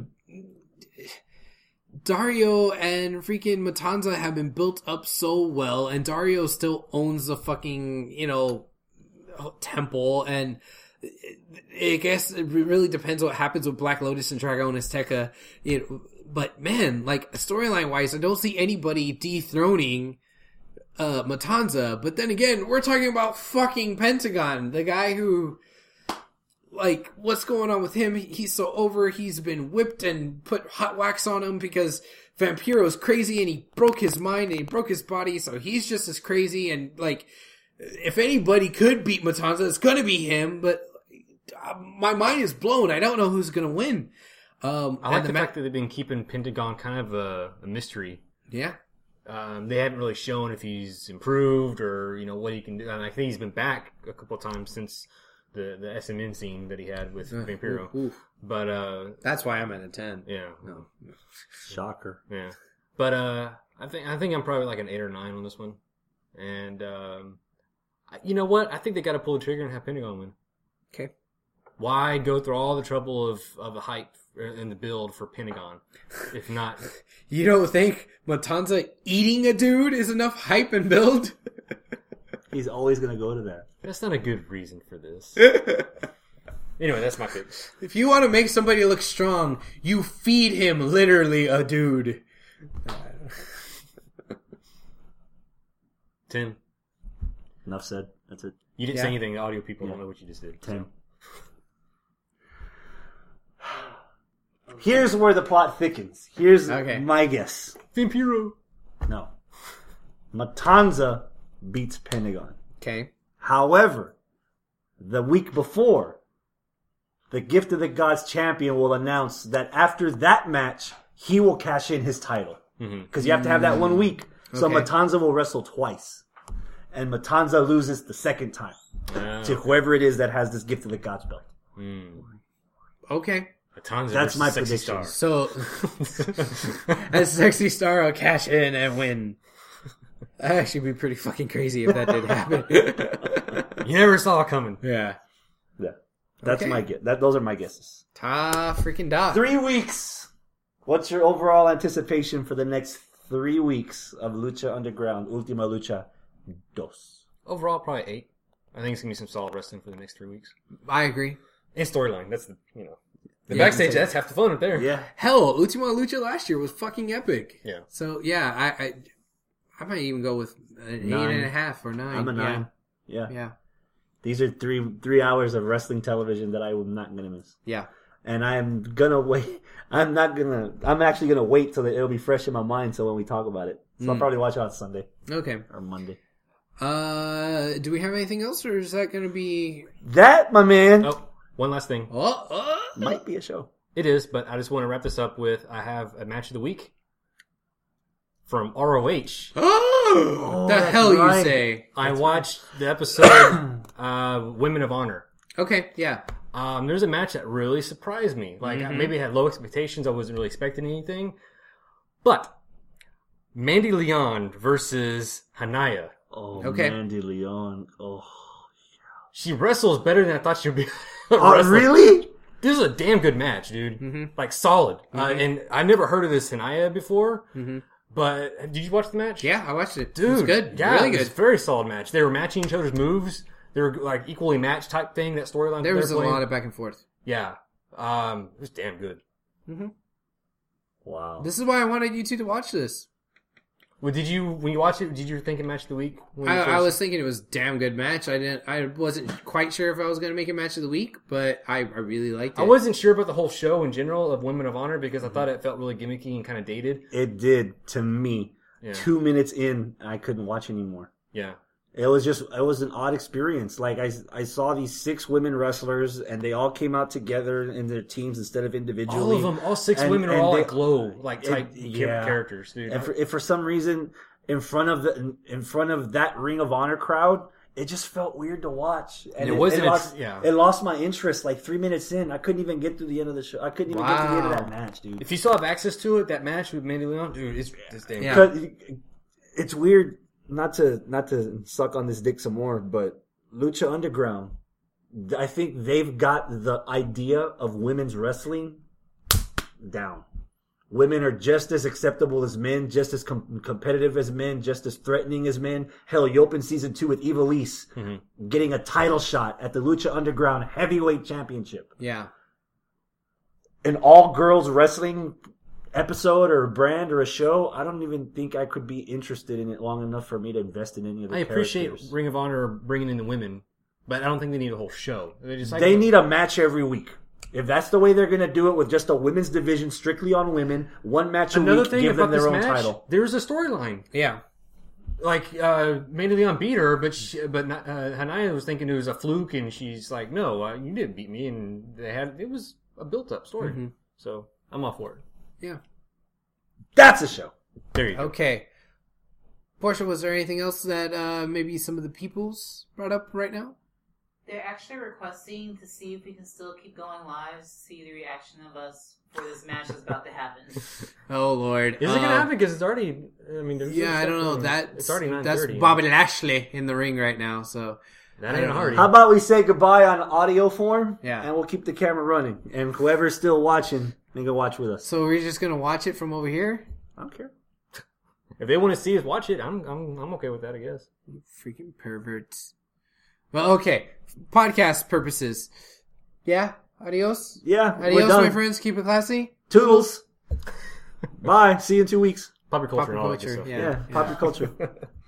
Dario and freaking Matanza have been built up so well, and Dario still owns the fucking you know temple, and I guess it really depends what happens with Black Lotus and Dragon Azteca. It, but man, like storyline wise, I don't see anybody dethroning uh, Matanza. But then again, we're talking about fucking Pentagon, the guy who, like, what's going on with him? He's so over. He's been whipped and put hot wax on him because Vampiro's crazy and he broke his mind and he broke his body. So he's just as crazy. And like, if anybody could beat Matanza, it's gonna be him. But my mind is blown. I don't know who's gonna win. Um, I like and the ma- fact that they've been keeping Pentagon kind of a, a mystery. Yeah. Um, they haven't really shown if he's improved or, you know, what he can do. And I think he's been back a couple of times since the, the S M N scene that he had with Uh, Vampiro. oof, oof. But, uh, That's why I'm at a ten. yeah. No. Shocker. Yeah. But, uh, I think, I think I'm probably like an eight or nine on this one. And, um, I- you know what? I think they got to pull the trigger and have Pentagon win. Okay. Why go through all the trouble of, of the hype and the build for Pentagon? If not, You don't think Matanza eating a dude is enough hype and build? He's always gonna go to that. that's not a good reason for this. Anyway, that's my pick. If you want to make somebody look strong, you feed him literally a dude. Tim, Enough said. That's it. you didn't Yeah. say anything. The audio people don't know what you just did. Ten. Here's where the plot thickens. Here's Okay. my guess. Vampiro. No. Matanza beats Pentagon. Okay. However, the week before, the Gift of the Gods champion will announce that after that match, he will cash in his title. Because you have to have that one week. So Okay. Matanza will wrestle twice. And Matanza loses the second time Oh. to whoever it is that has this Gift of the Gods belt. Okay. Matanza That's versus my Sexy prediction. Star. So, as Sexy Star will cash in and win. That'd actually be pretty fucking crazy if that did happen. You never saw it coming. Yeah. Yeah. That's Okay. my guess. That, those are my guesses. Ta freaking da. Three weeks. What's your overall anticipation for the next three weeks of Lucha Underground, Ultima Lucha Dos? Overall, probably eight. I think it's gonna be some solid wrestling for the next three weeks. I agree. And storyline. That's the you know the Yeah, backstage. so- That's half the fun right there. Yeah. Hell, Ultima Lucha last year was fucking epic. Yeah. So yeah, I I, I might even go with an Nine. eight and a half or nine. I'm a nine. Yeah. Yeah. Yeah. These are three three hours of wrestling television that I am not going to miss. Yeah. And I'm going to wait. I'm not going to. I'm actually going to wait till it'll be fresh in my mind so when we talk about it. So I'll Mm. probably watch it on Sunday Okay. or Monday. Uh, do we have anything else, or is that going to be? That, my man, Oh, one last thing. Oh, oh. might be a show. It is, but I just want to wrap this up with I have a match of the week from R O H. Oh, the that's hell right. you say? I watched the episode uh, Women of Honor. Okay, yeah. Um, there's a match that really surprised me. Like, I maybe had low expectations. I wasn't really expecting anything. But Mandy Leon versus Hanaya. Oh, Okay. Mandy Leon. Oh, She wrestles better than I thought she'd be. oh wrestling. really? This is a damn good match, dude. Mm-hmm. Like, solid. Uh, and I never heard of this Hanaya before. Mm-hmm. But did you watch the match? Yeah, I watched it. Dude, it was good. Yeah, Really it was good. a very solid match. They were matching each other's moves. They were like equally matched type thing. That storyline. There they was were a playing. lot of back and forth. Yeah, um, it was damn good. Wow. This is why I wanted you two to watch this. Well, did you when you watched it? Did you think it match of the week? When you I, I first- was thinking it was a damn good match. I didn't. I wasn't quite sure if I was going to make a match of the week, but I, I really liked it. I wasn't sure about the whole show in general of Women of Honor because I thought it felt really gimmicky and kind of dated. It did to me. Yeah. Two minutes in, I couldn't watch anymore. Yeah, It was just, it was an odd experience. Like, I, I saw these six women wrestlers, and they all came out together in their teams instead of individually. all of them, all six And- women are and all they- like glow, like it- type yeah. characters, dude. And for, if for some reason, in front of the in, in front of that Ring of Honor crowd, it just felt weird to watch. And It wasn't a- lost, yeah. it lost my interest. Like three minutes in, I couldn't even get to the end of the show. I couldn't even get to the end of Wow. that match, dude. if you still have access to it, that match with Mandy Leon, dude, it's, it's damn Yeah. good. Because it's weird not to not to suck on this dick some more, but Lucha Underground, I think they've got the idea of women's wrestling down. Women are just as acceptable as men, just as com- competitive as men, just as threatening as men. Hell, you open season two with Ivelisse Mm-hmm. getting a title shot at the Lucha Underground Heavyweight Championship. Yeah. An all-girls wrestling episode or brand or a show, I don't even think I could be interested in it long enough for me to invest in any of the I appreciate characters. Ring of Honor bringing in the women, but I don't think they need a whole show. They just like They need a match every week. If that's the way they're going to do it with just a women's division strictly on women, one match a another week, thing give them about this their own match. title. There's a storyline. Yeah. Like uh, Mandy Leon beat her, but she, but not, uh, Hanaya was thinking it was a fluke, and she's like, "No, uh, you didn't beat me." And they had it was a built up story. Mm-hmm. So I'm all for it. Yeah. That's a show. There you go. Okay. Portia, was there anything else that uh, maybe some of the peoples brought up right now? They're actually requesting to see if we can still keep going live, see the reaction of us for this match that's about to happen. Oh Lord, Is it Um, gonna happen? Because it's already. I mean, there's Yeah, I don't know. stuff- That it's already nine that's thirty. Bobby Lashley in the ring right now. So That I ain't a don't know. Hardy. How about we say goodbye on audio form? Yeah. And we'll keep the camera running. And whoever's still watching, they can watch with us. so we're just gonna watch it from over here. I don't care. If they want to see us watch it, I'm I'm I'm okay with that. I guess. Freaking perverts. Well, okay. Podcast purposes. Yeah. Adios. Yeah, we're Adios, done. my friends. Keep it classy. Toodles. Bye. See you in two weeks. Pop culture Pop and all that good culture. stuff. Yeah. Yeah, pop your culture.